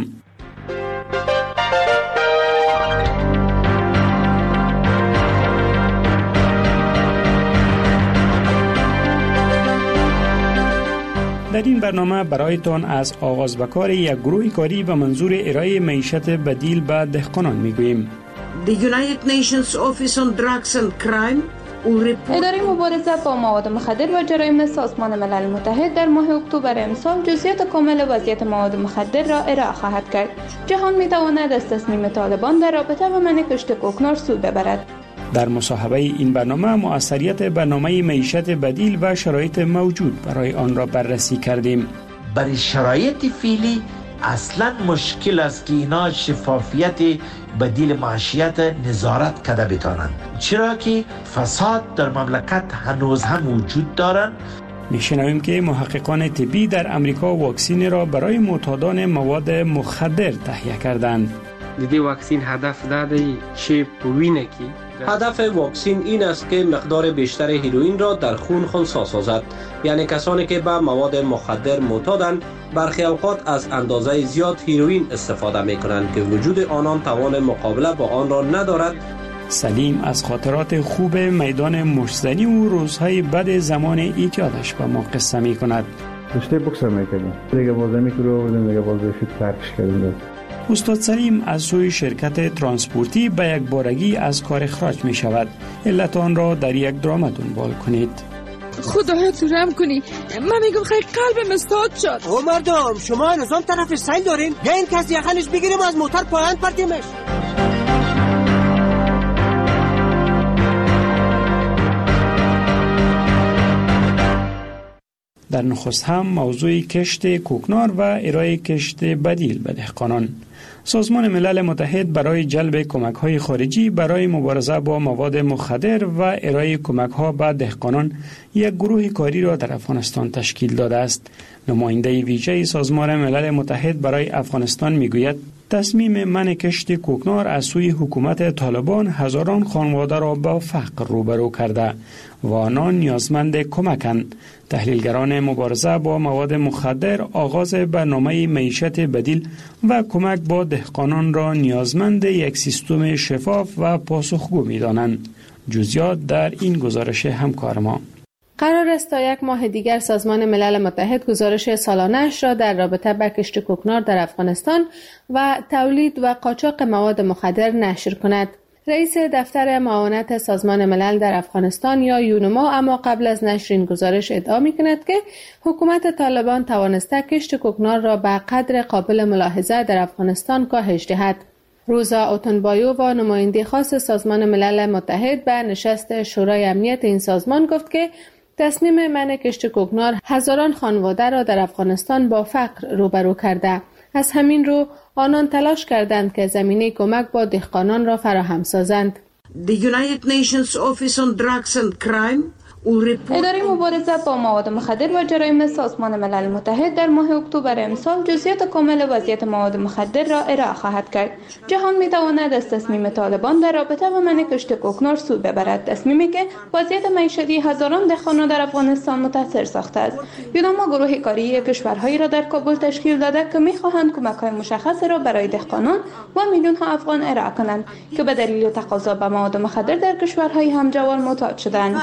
در این برنامه برایتان از آغاز به کار یک گروه کاری به منظور ارائه معیشت بدیل به دهقانان میگوییم. The United Nations Office on Drugs and Crime اداره مبارزه با مواد مخدر و جرایم سازمان ملل متحد در ماه اکتبر امسال جزئیات کامل وضعیت مواد مخدر را ارائه خواهد کرد. جهان میتواند از تصمیم طالبان در رابطه با منع کشت کوکنار سود ببرد. در مصاحبه این برنامه مؤثریت برنامه معیشت بدیل و شرایط موجود برای آن را بررسی کردیم. برای شرایط فعلی اصلا مشکل است که اینا شفافیت بدیل معیشت نظارت کرده بتانند، چرا که فساد در مملکت هنوز هم وجود دارند. میشنویم که محققان طبی در امریکا واکسین را برای معتادان مواد مخدر تهیه کردند. دیدی واکسین هدف داده چه وینه کی؟ هدف واکسین این است که مقدار بیشتر هیروئین را در خون خنثی سازد. یعنی کسانی که به مواد مخدر معتادند برخی اوقات از اندازه زیاد هیروئین استفاده می کنند که وجود آنان توان مقابله با آن را ندارد. سلیم از خاطرات خوب میدان مشتزنی و روزهای بعد زمان ایجادش به ما قصه می کند. رشته بوکس می‌کردم. دیگه بازی می‌کردم، دیگه بازی فیت پرکش کردم. استاد سلیم از سوی شرکت ترانسپورتی به یک بارگی از کار اخراج می شود. علت آن را در یک درام دنبال کنید. خدایت رحم کنی، من میگم خیلی قلبم استاد شد. او مردم، شما نظام طرف سیل دارین؟ یا این کسی یخنش بگیریم از موتر پایان پرتیمش. در نخست هم موضوع کشت کوکنار و ارائه کشت بدیل به دهقانان. سازمان ملل متحد برای جلب کمک‌های خارجی برای مبارزه با مواد مخدر و ارائه کمک‌ها به دهقانان یک گروه کاری را در افغانستان تشکیل داده است. نماینده ویژه سازمان ملل متحد برای افغانستان میگوید تصمیم منع کشت کوکنار از سوی حکومت طالبان هزاران خانواده را با فقر روبرو کرده و آنان نیازمند کمکند. تحلیلگران مبارزه با مواد مخدر آغاز برنامه معیشت بدیل و کمک با دهقانان را نیازمند یک سیستم شفاف و پاسخگو می‌دانند. جزئیات در این گزارش همکار ما. قرار است تا یک ماه دیگر سازمان ملل متحد گزارش سالانه‌اش را در رابطه با کشت کوکنار در افغانستان و تولید و قاچاق مواد مخدر نشر کند. رئیس دفتر معاونت سازمان ملل در افغانستان یا یونما اما قبل از نشر این گزارش ادعا می‌کند که حکومت طالبان توانسته کشت کوکنار را به قدر قابل ملاحظه در افغانستان کاهش دهد. روزا اوتنبایو و نماینده خاص سازمان ملل متحد به نشست شورای امنیت این سازمان گفت که تصمیم منع کشت کوکنار هزاران خانواده را در افغانستان با فقر روبرو کرده. از همین رو آنان تلاش کردند که زمینه کمک با دهقانان را فراهم سازند. The United Nations Office on Drugs and Crime اداره مبارزه با مواد مخدر و جرایم سازمان ملل متحد در ماه اکتبر امسال جزئیات کامل وضعیت مواد مخدر را ارائه خواهد کرد. جهان می‌تواند از تصمیم طالبان در رابطه با منع کشت کوکنار سود ببرد، تصمیمی که وضعیت معیشتی هزاران دهقان در افغانستان متاثر ساخته است. یونما گروه کاری کشورهایی را در کابل تشکیل داده که می‌خواهند کمک‌های مشخص را برای دهقانان و میلیون‌ها افغان ارائه کنند که به دلیل تقاضا به مواد مخدر در کشورهای همجوار معتاد شدند.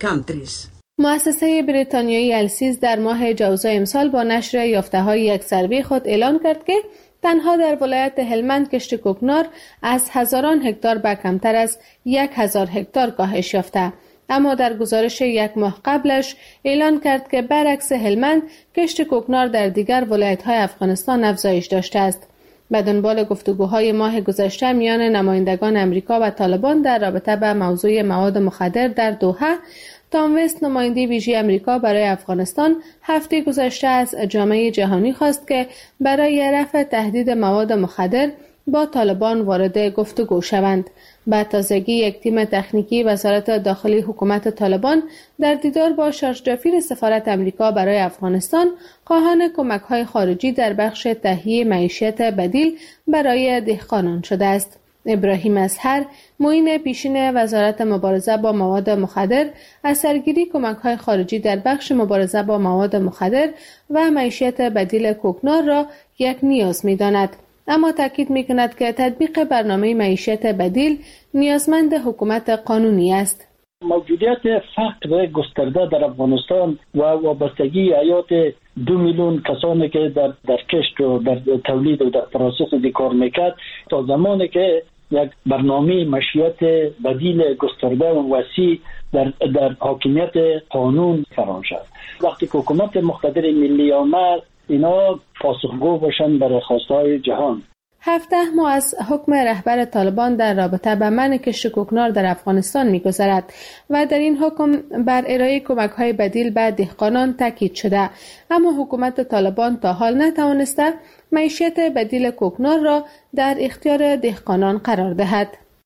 مؤسسه بریتانیایی السیز در ماه جوزای امسال با نشر یافته‌های یک سروی خود اعلان کرد که تنها در ولایت هلمند کشت کوکنار از هزاران هکتار به کمتر از 1000 هکتار کاهش یافته. اما در گزارش یک ماه قبلش اعلان کرد که برعکس هلمند کشت کوکنار در دیگر ولایت‌های افغانستان افزایش داشته است. به دنبال گفتگوهای ماه گذشته میان نمایندگان امریکا و طالبان در رابطه با موضوع مواد مخدر در دوحه، تام وست نماینده ویژه امریکا برای افغانستان هفته گذشته از جامعه جهانی خواست که برای رفع تهدید مواد مخدر با طالبان وارد گفتگو شوند. به تازگی یک تیم تکنیکی وزارت داخلی حکومت طالبان در دیدار با شارژدافیر سفارت امریکا برای افغانستان خواهان کمک‌های خارجی در بخش تهیه معیشت بدیل برای دهقانان شده است. ابراهیم اصهر، معین پیشین وزارت مبارزه با مواد مخدر، از سرگیری کمک‌های خارجی در بخش مبارزه با مواد مخدر و معیشت بدیل کوکنار را یک نیاز می‌داند. اما تاکید می‌کند که تطبیق برنامه معیشت بدیل نیازمند حکومت قانونی است. موجودیت فقر گسترده در افغانستان و وابستگی حیات 2 میلیون کسانی که در کشت و در تولید و در پروسس کار میکرد تا زمانی که یک برنامه معیشت بدیل گسترده و وسیع در حاکمیت قانون فرام شد. وقتی که حکومت مقتدر ملی آمد، اینا پاسخگو باشن برای خواستهای جهان. 17 ماه از حکم رهبر طالبان در رابطه با منع کشت کوکنار در افغانستان می‌گذرد و در این حکم بر ارائه کمک‌های بدیل به دهقانان تاکید شده، اما حکومت طالبان تا حال نتوانسته معیشت بدیل کوکنار را در اختیار دهقانان قرار دهد.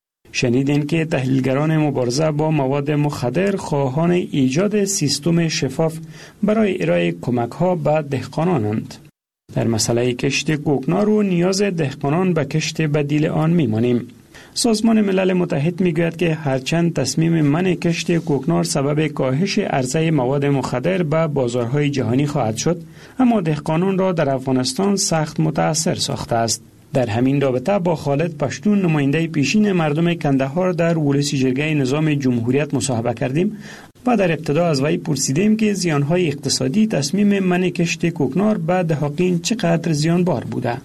شنیدین که تحلیلگران مبارزه با مواد مخدر خواهان ایجاد سیستم شفاف برای ارائه کمک‌ها به دهقانانند. در مسئله کشت کوکنار و نیاز دهقانان به کشت بدیل آن می‌مانیم. سازمان ملل متحد میگوید که هرچند تصمیم منع کشت کوکنار سبب کاهش عرضه مواد مخدر به بازارهای جهانی خواهد شد، اما دهقانان را در افغانستان سخت متاثر ساخته است. در همین رابطه با خالد پشتون، نماینده پیشین مردم کندهار در ولسی جرگه نظام جمهوریت مصاحبه کردیم و در ابتدا از وی پرسیدیم که زیانهای اقتصادی تصمیم منع کشت کوکنار به دهقان چقدر زیانبار بوده.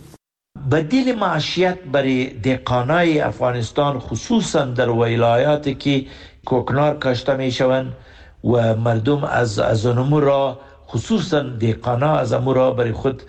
بدیل معیشت برای دهقانای افغانستان خصوصا در ولایاتی که کوکنار کاشته می شوند و مردم از اونمو را، خصوصا دهقانا از امو را برای خود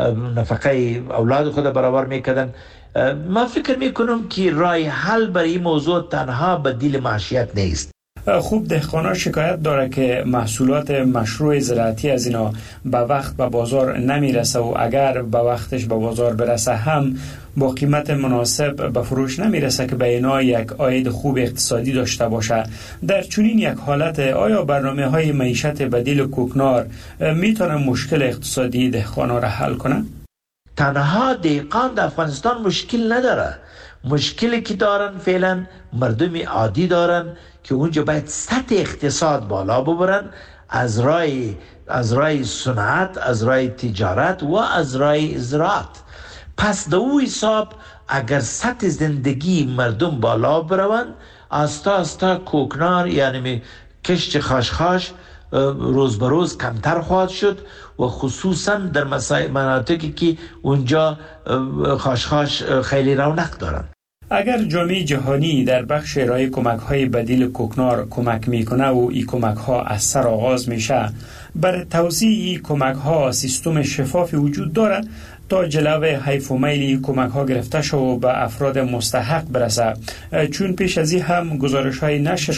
نفقه اولاد خود برابر میکردن. من فکر میکنم که راه حل برای این موضوع تنها بدیل معیشت نیست. خوب دهقانا شکایت داره که محصولات مشروع زراعتی از اینا به وقت به بازار نمیرسه و اگر به وقتش به بازار برسه هم با قیمت مناسب به فروش نمیرسه که به اینا یک عاید خوب اقتصادی داشته باشه. در چنین یک حالت آیا برنامه های معیشت بدیل کوکنار میتونه مشکل اقتصادی دهقانا را حل کنه؟ تنها دهقان در افغانستان مشکل نداره. مشکلی که دارن فعلا مردم عادی دارن که اونجا باید سطح اقتصاد بالا ببرن از رای صنعت، از رای تجارت و از رای زراعت. پس در او حساب اگر سطح زندگی مردم بالا بروند، آستا آستا کوکنار یعنی کشت خاشخاش روز به روز کمتر خواهد شد و خصوصا در مناطقی که اونجا خاشخاش خیلی رونق دارن. اگر جامعه جهانی در بخش ارائه کمک‌های بدیل کوکنار کمک میکنه و این کمک‌ها از سر آغاز میشه، بر توزیع این کمک‌ها سیستم شفافی وجود دارد تا جلو حیف و میل کمک‌ها گرفته شد و به افراد مستحق برسه. چون پیش از این هم گزارش‌های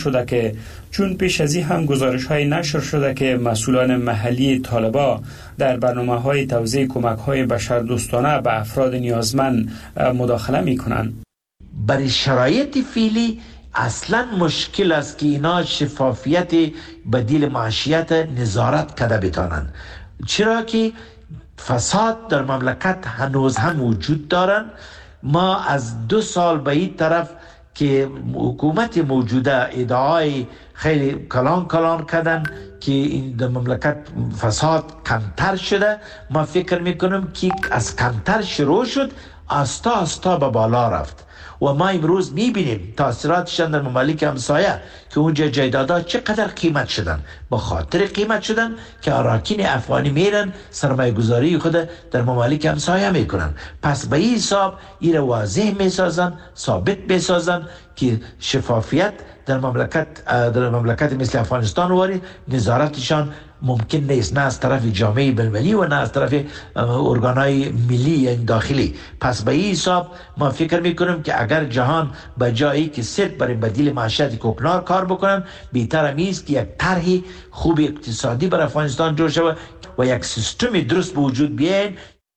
نشر شده که مسئولان محلی طالبا در برنامه‌های توزیع کمک‌های بشردوستانه به افراد نیازمند مداخله میکنند. برای شرایط فعلی اصلا مشکل است که اینا شفافیت بدیل معیشت نظارت کرده بتانند، چرا که فساد در مملکت هنوز هم وجود دارن. ما از 2 سال به این طرف که حکومت موجوده ادعای خیلی کلان کردن که این در مملکت فساد کمتر شده، ما فکر میکنم که از کمتر شروع شد آستا آستا به بالا رفت و ما امروز میبینیم تاثیراتشان در ممالک همسایه که اونجا جایدادها چقدر قیمت شدن. با خاطر قیمت شدن که اراکین افغانی میرن سرمایه گذاری خود در ممالک همسایه میکنن. پس به این حساب این واضح میسازن، ثابت میسازن که شفافیت در مملکت مثل افغانستان واری نظارتشان ممکن نیست، نه از طرف جامعه بین‌المللی و نه از طرف ارگانهای ملی یا داخلی. پس به این حساب ما فکر میکنم که اگر جهان به جایی که صرف برای بدیل معیشت کوکنار کار بکنن، بهتر است که یک طرح خوب اقتصادی برای افغانستان جور شود و یک سیستم درست به وجود بیاین.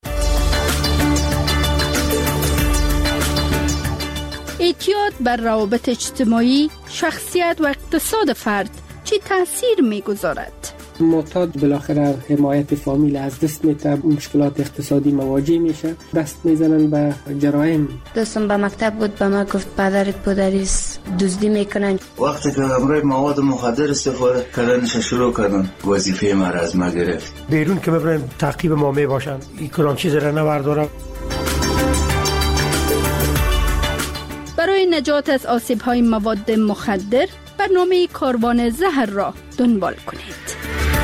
اعتیاد بر روابط اجتماعی، شخصیت و اقتصاد فرد چه تاثیر میگذارد؟ معتاد بالاخره حمایت فامیل از دست میده، مشکلات اقتصادی مواجه میشه، دست میزنن به جرایم. دوستم به مکتب بود، به ما گفت پدرت پدریست دزدی میکنن. وقتی که همراه مواد مخدر استفاده کردنش شروع کردن، وظیفه ما را از ما گرفت. بیرون که ببرن تعقیب ما میباشن، این کلان چیز را نبردارم. برای نجات از آسیب‌های مواد مخدر برنامه کاروان زهر را دنبال کنید.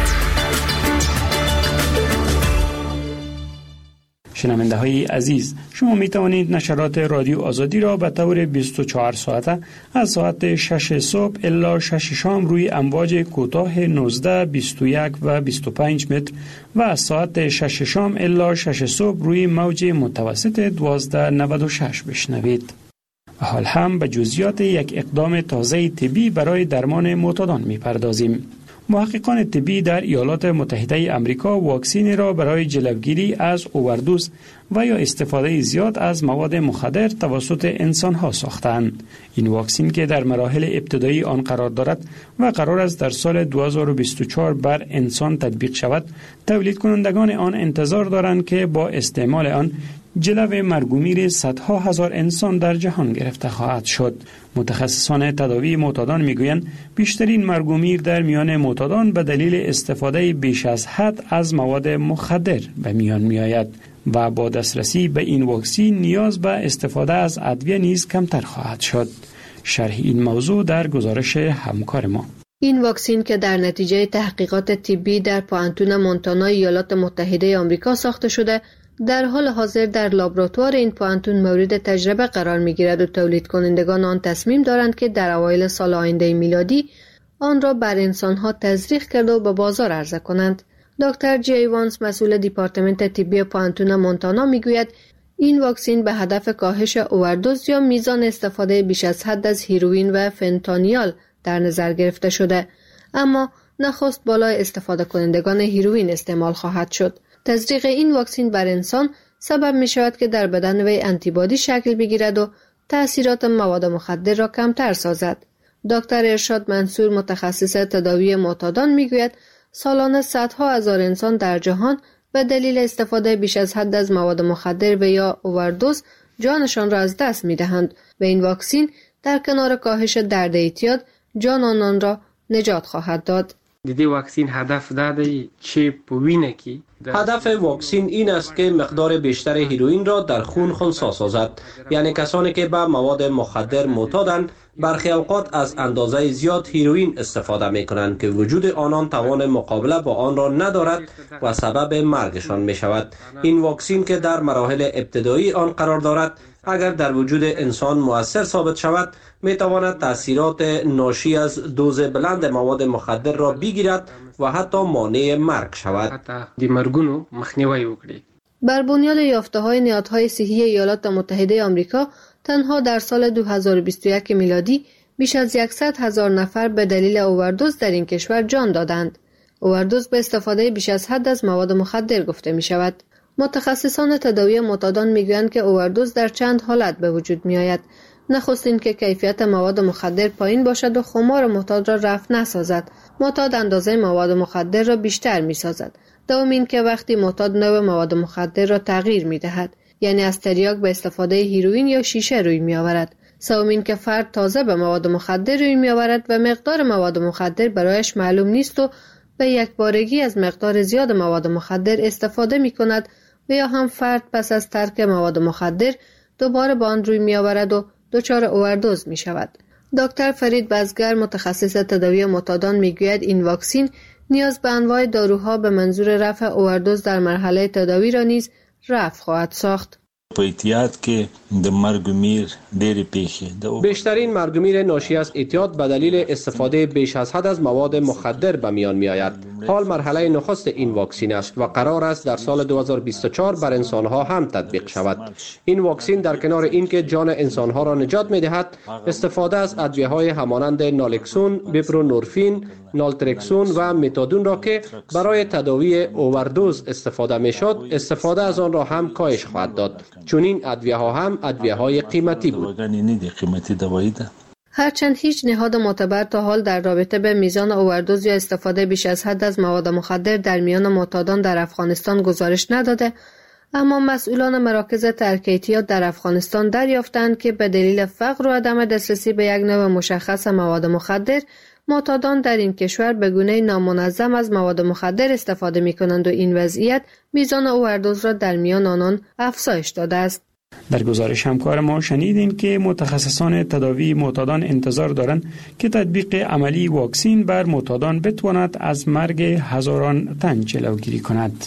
شنونده های عزیز، شما می توانید نشرات رادیو آزادی را به طور 24 ساعته از ساعت 6 صبح الی 6 شام روی امواج کوتاه 19، 21 و 25 متر و از ساعت 6 شام الی 6 صبح روی موج متوسط 1296 بشنوید. و حال هم به جزئیات یک اقدام تازه طبی برای درمان معتادان می پردازیم. محققان طبی در ایالات متحده آمریکا واکسینی را برای جلوگیری از اووردوز و یا استفاده زیاد از مواد مخدر توسط انسان‌ها ساختند. این واکسین که در مراحل ابتدایی آن قرار دارد و قرار است در سال 2024 بر انسان تطبیق شود، تولید کنندگان آن انتظار دارند که با استعمال آن جلو مرگ و میر صدها هزار انسان در جهان گرفته خواهد شد. متخصصان تداوی معتادان میگویند بیشترین مرگ و میر در میان معتادان به دلیل استفاده بیش از حد از مواد مخدر به میان میآید و با دسترسی به این واکسین نیاز به استفاده از ادویه نیز کمتر خواهد شد. شرح این موضوع در گزارش همکار ما. این واکسین که در نتیجه تحقیقات طبی در پوانتون مونتانا ایالات متحده آمریکا ساخته شده، در حال حاضر در لابراتوار این پوانتون مورد تجربه قرار می‌گیرد و تولید کنندگان آن تصمیم دارند که در اوایل سال آینده میلادی آن را بر انسان‌ها تزریق کرده و به بازار عرضه کنند. دکتر جی وانس، مسئول دیپارتمنت طبی پوانتون مونتانا، میگوید این واکسین به هدف کاهش اووردوز یا میزان استفاده بیش از حد از هیروئین و فنتانیال در نظر گرفته شده، اما نخست بالای استفاده کنندگان هیروئین استعمال خواهد شد. تزریق این واکسن بر انسان سبب می شود که در بدن وی آنتیبادی شکل بگیرد و تأثیرات مواد مخدر را کمتر سازد. دکتر ارشاد منصور متخصص تداوی معتادان میگوید سالانه صدها هزار انسان در جهان به دلیل استفاده بیش از حد از مواد مخدر و یا اووردوز جانشان را از دست می‌دهند و این واکسن در کنار کاهش درد اعتیاد جان آنان را نجات خواهد داد. دیدی واکسن هدف داده چی پوینه کی؟ هدف واکسن این است که مقدار بیشتر هیروئین را در خون خنثی سازد. یعنی کسانی که به مواد مخدر معتادند برخی اوقات از اندازه زیاد هیروئین استفاده می کنند که وجود آنان توان مقابله با آن را ندارد و سبب مرگشان می شود. این واکسن که در مراحل ابتدایی آن قرار دارد اگر در وجود انسان مؤثر ثابت شود می تواند تاثیرات ناشی از دوز بلند مواد مخدر را بگیرد و حتی مانع مرگ شود. حتی مرگونو مخنیوی وکړي. بر بنیاد یافته‌های نهادهای صحی ایالات متحده آمریکا تنها در سال 2021 میلادی بیش از 100,000 نفر به دلیل اووردوز در این کشور جان دادند. اووردوز به استفاده بیش از حد از مواد مخدر گفته می شود. متخصصان تداوی معتادان میگویند که اووردوز در چند حالت به وجود می آید. نخست این که کیفیت مواد مخدر پایین باشد و خمار معتاد را رفع نسازد. معتاد اندازه مواد مخدر را بیشتر می سازد. دوم این که وقتی معتاد نوع مواد مخدر را تغییر می دهد، یعنی از تریاک به استفاده هیروئین یا شیشه روی می آورد. سوم این که فرد تازه به مواد مخدر روی می آورد و مقدار مواد مخدر برایش معلوم نیست و به یک بارگی از مقدار زیاد مواد مخدر استفاده می کند و یا هم فرد پس از ترک مواد مخدر دوباره به آن روی می آورد و دچار اووردوز می شود. دکتر فرید بزگر متخصص تداوی معتادان می گوید این واکسن نیاز به انواع داروها به منظور رفع اووردوز در مرحله تداوی را نیز رفع خواهد ساخت. بیشترین مرگ و میر ناشی از اعتیاد به دلیل استفاده بیش از حد از مواد مخدر به میان می آید. حال مرحله نخست این واکسن است و قرار است در سال 2024 بر انسانها هم تطبیق شود. این واکسن در کنار اینکه جان انسانها را نجات می دهد، استفاده از ادویه‌های همانند نالکسون، بیپرونورفین، نالترکسون و متادون را که برای تداوی اووردوز استفاده می شد، استفاده از آن را هم کاهش خواهد داد. چون این ادویه ها هم ادویه های قیمتی بود. هرچند هیچ نهاد معتبر تا حال در رابطه به میزان اووردوز یا استفاده بیش از حد از مواد مخدر در میان معتادان در افغانستان گزارش نداده، اما مسئولان مراکز ترک اعتیاد در افغانستان دریافتند که به دلیل فقر و عدم دسترسی به یک نوع مشخص مواد مخدر، معتادان در این کشور به گونه نامنظم از مواد مخدر استفاده می کنند و این وضعیت میزان اووردوز را در میان آنان افزایش داده است. در گزارش همکار ما شنیدین که متخصصان تداوی معتادان انتظار دارند که تطبیق عملی واکسن بر معتادان بتواند از مرگ هزاران تن جلوگیری کند.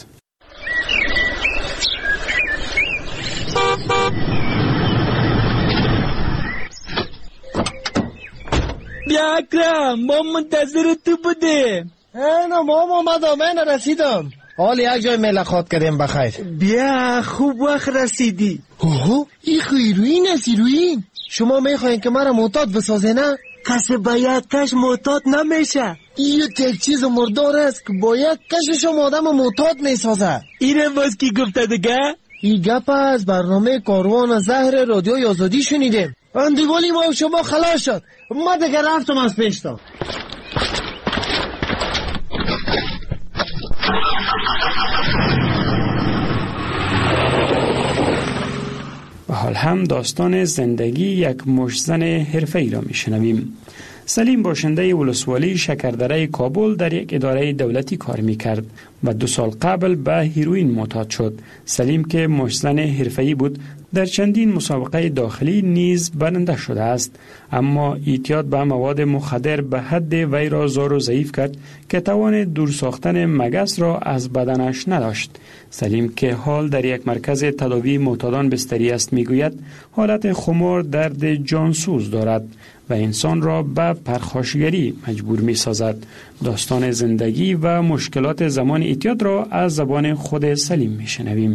بیا اکرم، ما منتظر تو بودیم. نه ماما من رسیدم. حال یک جای ملاقات کردیم بخیر. بیا خوب وقت رسیدی. اوه این هیروئین است. هیروئین شما میخواین که مرا معتاد بسازه نه؟ کسی با یک کش معتاد نمیشه. این یک چیز مردار است که با یک کش شما آدم معتاد میسازه. اینم باز کی گفته دیگه؟ این گپ از برنامه کاروان زهر رادیو آزادی شنیدیم. اندیوالی ما شما خلاص شد. ما دیگه رفتم از پیشتا. و حال هم داستان زندگی یک مشتزن حرفه‌ای را میشنویم. سلیم باشنده ولسوالی شکردره کابل در یک اداره دولتی کار میکرد و 2 سال قبل به هیروئین معتاد شد. سلیم که مشتزن حرفه‌ای بود در چندین مسابقه داخلی نیز برنده شده است، اما اعتیاد به مواد مخدر به حد وی را زار و ضعیف کرد که توان دور ساختن مگس را از بدنش نداشت. سلیم که حال در یک مرکز تداوی معتادان بستری است میگوید حالت خمار درد جانسوز دارد و انسان را به پرخاشگری مجبور می سازد. داستان زندگی و مشکلات زمان اعتیاد را از زبان خود سلیم می شنویم.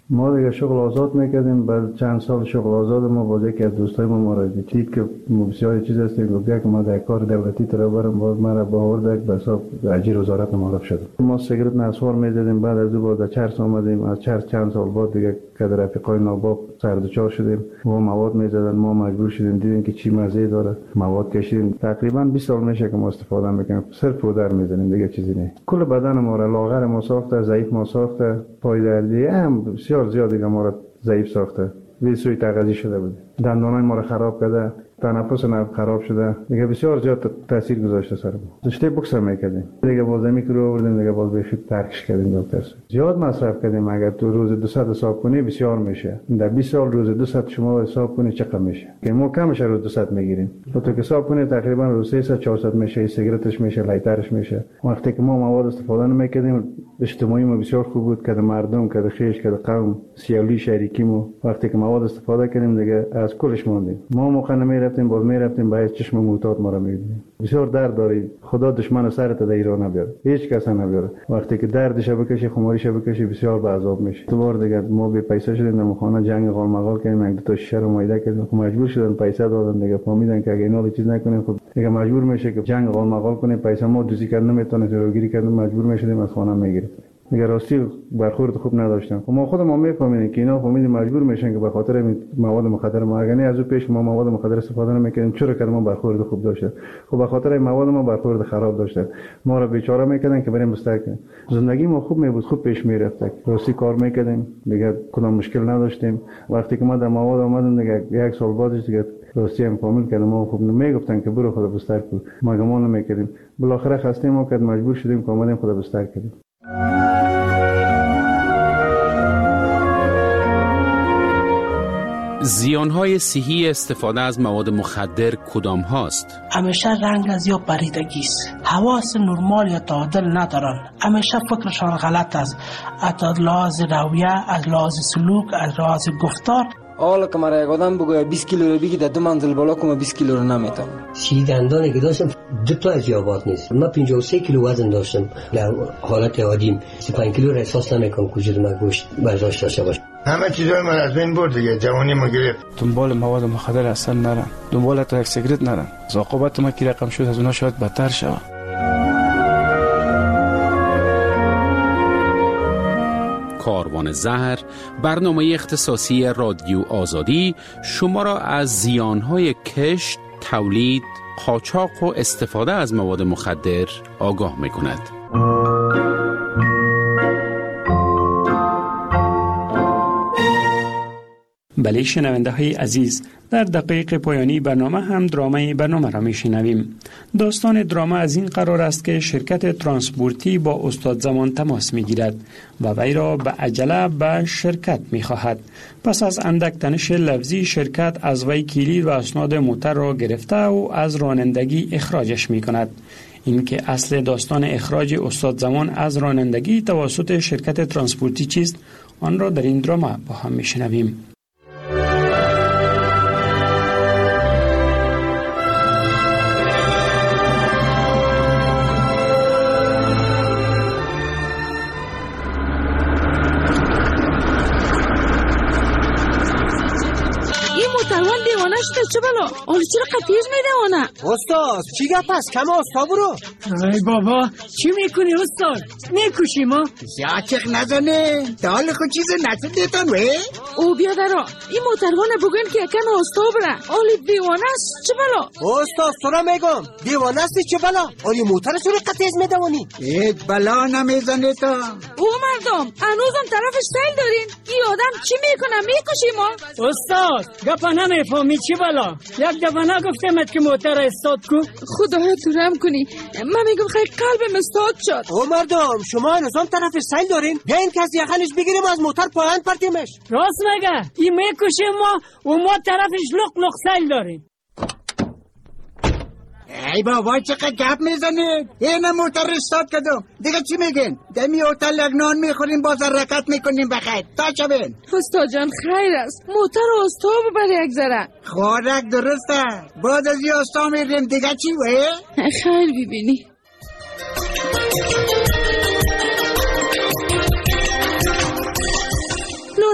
ما دیگه شغل آزاد میکردیم. بعد چند سال شغل آزاد ما با یکی از دوستای ما را دید که بسیار چیز است، گفت که ما در کار دولتی طرف برم، باز ما را باورد به حساب اجیر وزارت معرف شد. ما سیگرت نسوار میزدیم. بعد از او با چرس آمدیم. از چرس چند سال بعد دیگه که در رفیقای ناباب سردچار شدیم و مواد میزدن. ما مجبور شدیم دیدیم که چی مزه داره، مواد کشیدیم. تقریبا 20 سال میشه که ما استفاده میکنیم. صرف پودر میزنیم، دیگه چیزی نه. کل بدن ما را لاغر ما ساخته، ضعیف ما ساخته، پای دردی هم بسیار زیاد دیگه ما را ضعیف ساخته. ویسوی تغذیه شده بود، دندانای ما را خراب کرده، تنفس نفس خراب شده، دیگه بسیار زیاد تاثیر گذاشته سر ما. داشته بوکس میکردیم، دیگه بازمی رو آوردیم، دیگه باز بهش ترکش کردیم. دکتر زیاد مصرف کردیم. اگر تو روز 200 حساب کنی بسیار میشه. در 20 سال روز 200 شما حساب کنی چقدر میشه؟ که ما کمش روز 200 میگیریم. تو که حساب کنی تقریبا روز 300 400 میشه. سیگارتش میشه، لایترش میشه. وقتی که ما مواد استفاده نمیکردیم، اجتماعی ما بسیار خوب بود، که مردم، که خیش، که قوم، سیالی شریکیمو وقتی که مواد استفاده کردیم دیگه از کلش موندیم. ما موقع نمیرفتیم، باز میرفتیم باید چشم معتاد ما را میبینیم. بسیار درد داری. خدا دشمن سرت در ایران نبیاره، هیچ کس نبیاره. وقتی که دردش بکشی، خماریش بکشی، بسیار به عذاب میشی. تو بار دیگه ما به پیسه شدیم، در خانه جنگ قال مقال کردیم، یک دو تا شیشه رو مایده کردیم. مجبور شدن پیسه دادن دیگه. فهمیدن که اگه اینا چیز نکنیم خود دیگه مجبور میشه که جنگ قال مقال کنه. پیسه ما دوزی کردن نمیتونه، جلوگیری کردن مجبور میشدیم از خانه میگیریم. دیگه راستی برخورد خوب نداشتن. ما خود ما میفهمیدیم که اینا فهمیدیم مجبور میشن که به خاطر مواد مخدر ما، اگه از او پیش ما مواد مخدر استفاده نمیکردیم، چرا که ما برخورد خوب داشتن. خب به خاطر مواد ما برخورد خراب داشتن. ما را بیچاره میکردن که بریم بستر کنیم. زندگی ما خوب میبود، خوب پیش میرفت. راستی کار میکردیم، دیگه کدام مشکل نداشتیم. وقتی که ما در مواد اومدیم دیگه یک سال بعدش دیگه راستی هم کامل کردم. ما خوب نمیگفتن که برو خدا بستر کن، ما گمان نمیکردیم. بالاخره خسته ما کرد، مجبور شدیم که اومدیم خدا بستر کردیم. زیانهای صحی استفاده از مواد مخدر کدام هاست؟ همیشه رنگ از یا پریدگی است، حواس نرمال یا تعادل ندارن، همیشه فکرشان غلط است، از لحاظ رویه، از لحاظ سلوک، از لحاظ گفتار. حالا که مرا یک آدم بگوید 20 کیلو رو بگی در 2 منزل بالا کنم 20 کیلو رو نمیتونم. دندانی که داشتم 2 تا از یابات نیست. من 53 کیلو وزن داشتم. در حالت عادی 35 کیلو را احساس نمیکنم که وجود من گوشت برداشت داشته باشه. همه چیزای من از بین برد دیگه. جوانی ما گرفت. دنبال مواد مخدر اصلا نرن، دنبال تا یک سیگرت نرن. عاقبت ما کی رقم شد از اونها شاید بدتر شود. کاروان زهر، برنامه اختصاصی رادیو آزادی، شما را از زیانهای کشت، تولید، قاچاق و استفاده از مواد مخدر آگاه می‌کند. بله شنونده های عزیز، در دقایق پایانی برنامه هم درامه برنامه را می شنویم. داستان درامه از این قرار است که شرکت ترانسپورتی با استاد زمان تماس می گیرد و وی را به عجله به شرکت می خواهد. پس از اندک تنش لفظی شرکت از وی کلید و اسناد موتر را گرفته و از رانندگی اخراجش می کند. این که اصل داستان اخراج استاد زمان از رانندگی توسط شرکت ترانسپورتی چیست، آن را در این درامه با هم می شنویم. چه بلا؟ آلی چرا قطیز میدوانه؟ استاد چی گپ است؟ کم استاد برو. ای بابا چی میکنی استاد؟ میکشی ما؟ یاچق نزنه دال خود چیز نتون دیتان وی؟ او بیادرا این موتروانه بگن که کم استاد بره. آلی دیوانه است چه بلا؟ استاد سرا میگم دیوانه است چه بلا؟ آلی موتر سوری قطیز میدوانی؟ هیچ بلا نمیزنه تا. او مردم هنوزم طرفش سیل دارین؟ این آدم چی میکنه؟ میکشی ما؟ استاد گپا نمیفهمی چی بلا؟ یک دفعه نگفتمت که موتر استاد کو؟ خدایا تو رحم کنی، من میگم خیلی قلبم استاد شد. او مردم شما نظام طرف سیل دارین؟ بیاین کسی یخنش بگیریم از موتر پایان پرتیمش. راست مگه؟ این میکشیم ما و ما طرفش لق لق سیل داریم. ای بابا چقدر گپ میزنید؟ این موتر استاد کدوم دیگه چی میگین؟ دمی هتل نان میخوریم باز حرکت میکنیم بخیر تا چبین. استاد جان خیر است، موتر استاد ببر یک ذره. خوراک درسته، بعد از یه استاد میریم دیگه چی وی؟ خیر ببینی.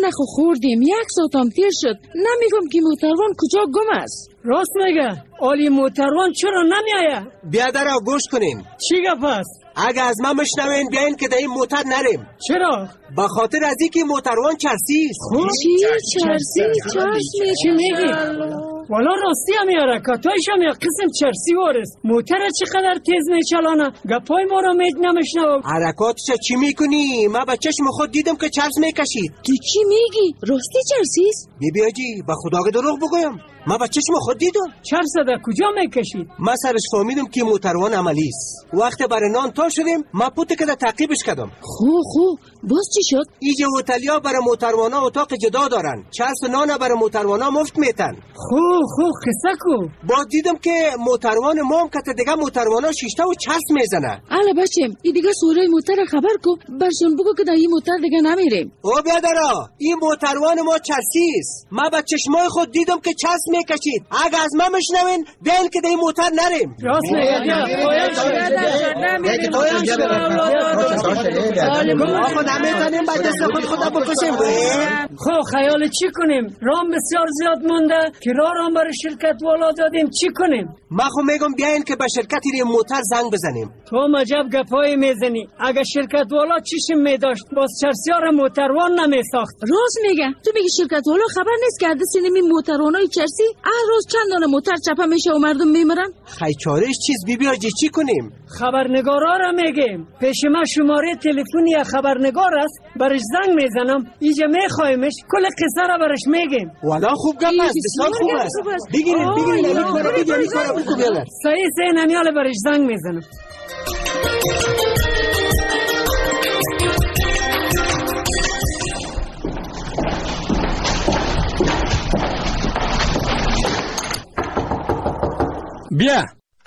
خو خوردیم، 1 ساعت هم تیر شد. نمیگم که موتروان کجا گم است. راست میگه. آلی موتروان چرا نمیایه؟ بیادر گوش کنین. چی گپ است؟ اگه از من مشنوین بیاین که در این موتر نریم. چرا؟ به خاطر از اینکه موتروان چرسی است. چی چرسی؟ چی میگی؟ والا راستی هم یا رکاتایش هم یا قسم چرسی وارست. موتر چقدر تیز میچلانه؟ گپای ما رو نمیشنوم. حرکاتش چی میکنی؟ من به چشم خود دیدم که چرس میکشید. تو چی میگی؟ راستی چرسی است؟ بیاجی به خدا که دروغ بگویم. من به چشم خود دیدم. چرس در کجا میکشید؟ من سرش فهمیدم که موتروان عملی است. وقتی برای نان تا شدیم من پوت که تعقیبش کردم. خو باز چی شد؟ اینجا هتلیا برای موتروانا اتاق جدا دارن. چرس نان برای موتروانا مفت میتن. خو قصه کو. باز دیدم که موتروان ما هم که دیگه موتروانا شیشته و چرس میزنه. اله بچم این دیگه سوره موتر خبر کو. برشون بگو که در این موتر دیگه نمیریم. او بیادرا این موتروان ما چرسی است. من با چشمای خود دیدم که چرس میکشید. اگه از من مشنوین بیاین که در این موتر نریم. راست نمیتونیم با دست خود خدا بکشیم. خب خیال چی کنیم؟ رام بسیار زیاد مونده که رام برای شرکت والا دادیم. چی کنیم؟ من خب میگم بیاین که به شرکت این موتر زنگ بزنیم. تو مجب گپایی میزنی. اگه شرکت والا چیشم میداشت باز چرسیار موتروان نمیساخت. راست میگه. تو میگی شرکت والا خبر نیست که عدد سینمی موتروانای چرسی هر روز چند دانه موتر چپه میشه و مردم میمرن؟ خیچارش چیز بیاجی چی کنیم؟ خبرنگارا را میگیم. پیش من شماره تلفنی خبرنگار است. برش زنگ میزنم. اینجا میخوایمش کل قصه را برش میگیم. والا خوب گپ است. بسیار خوب است. بگیرین این کارا بکنید. صحیح نمیاله برش زنگ میزنم. بیا.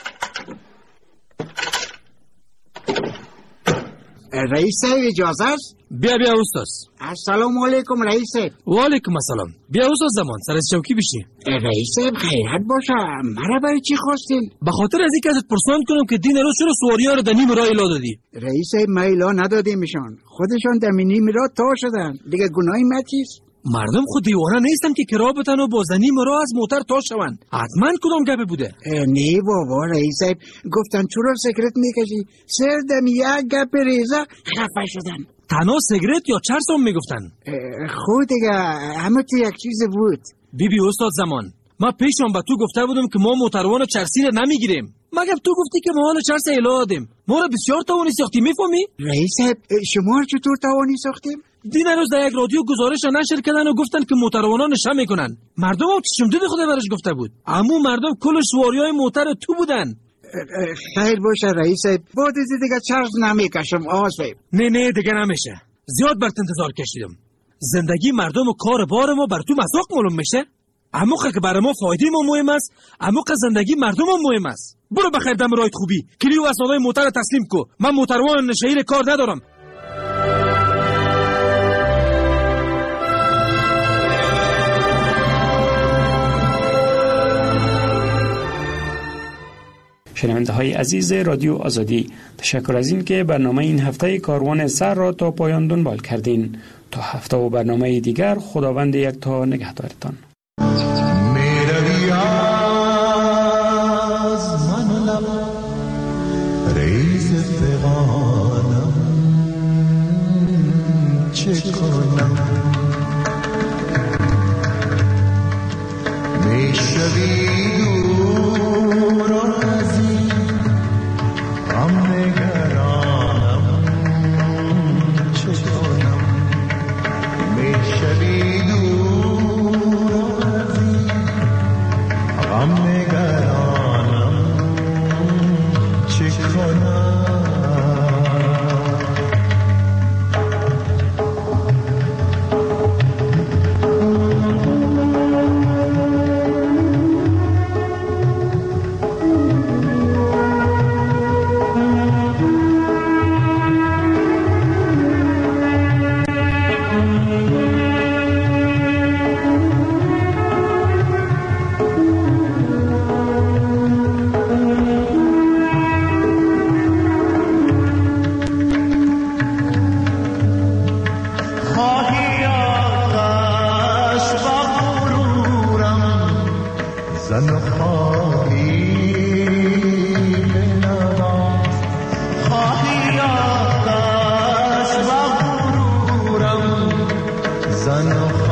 رئیس صاحب اجازه است؟ بیا استاد. السلام علیکم رئیس صاحب. و علیکم السلام. بیا استاد زمان سر از چوکی بشی. رئیس صاحب خیرت باشه. مرا برای چی خواستین؟ به خاطر از اینکه ازت پرسان کنم که دین روز چرا سواریا رو در نیم راه الا دادی. رئیس صاحب ما الا ندادیمشان. خودشان در نیم راه تا شدن. دیگه گناهی من چیست؟ مردم خود دیوانه نیستن که کرا بتن و با زنیم راه از موتر تا شوند. حتما کدام گپی بوده؟ نه بابا رئیس صاحب گفتن چرا سیگرت میکشی؟ سر دم یک گپ ریزه خفه شدن. تنها سیگرت یا چرس هم میگفتن؟ خود دیگه همه تو یک چیز بود. بی استاد زمان ما پیشم به تو گفته بودم که ما موتروان چرسی رو نمیگیریم. مگر تو گفتی که ما حال چرس الا دادیم. ما رو بسیار توانی ساختی میفهمی؟ رئیس صاحب شما چطور توانی ساختیم؟ دین روز در یک رادیو گزارش نشر کردن و گفتن که موتروانا نشه میکنن. مردم هم چشم دید خدا برش گفته بود. اما مردم کلش سواریای موتر تو بودن. خیر باشه رئیس صاحب. بعد از دیگه چرس نمیکشم آقا صاحب. نه دیگه نمیشه. زیاد برات انتظار کشیدم. زندگی مردم و کار بار ما بر تو مذاق معلوم میشه. اما که برای ما فایده ما مهم است، اما که زندگی مردم هم مهم است. برو بخیر دم رایت خوبی. کلی و اسنادای موتر تسلیم کو. من موتروان شهر کار ندارم. شنونده های عزیز رادیو آزادی، تشکر از این که برنامه این هفته کاروان سر را تا پایان دنبال کردین. تا هفته و برنامه دیگر خداوند یکتا نگهدارتان. زن و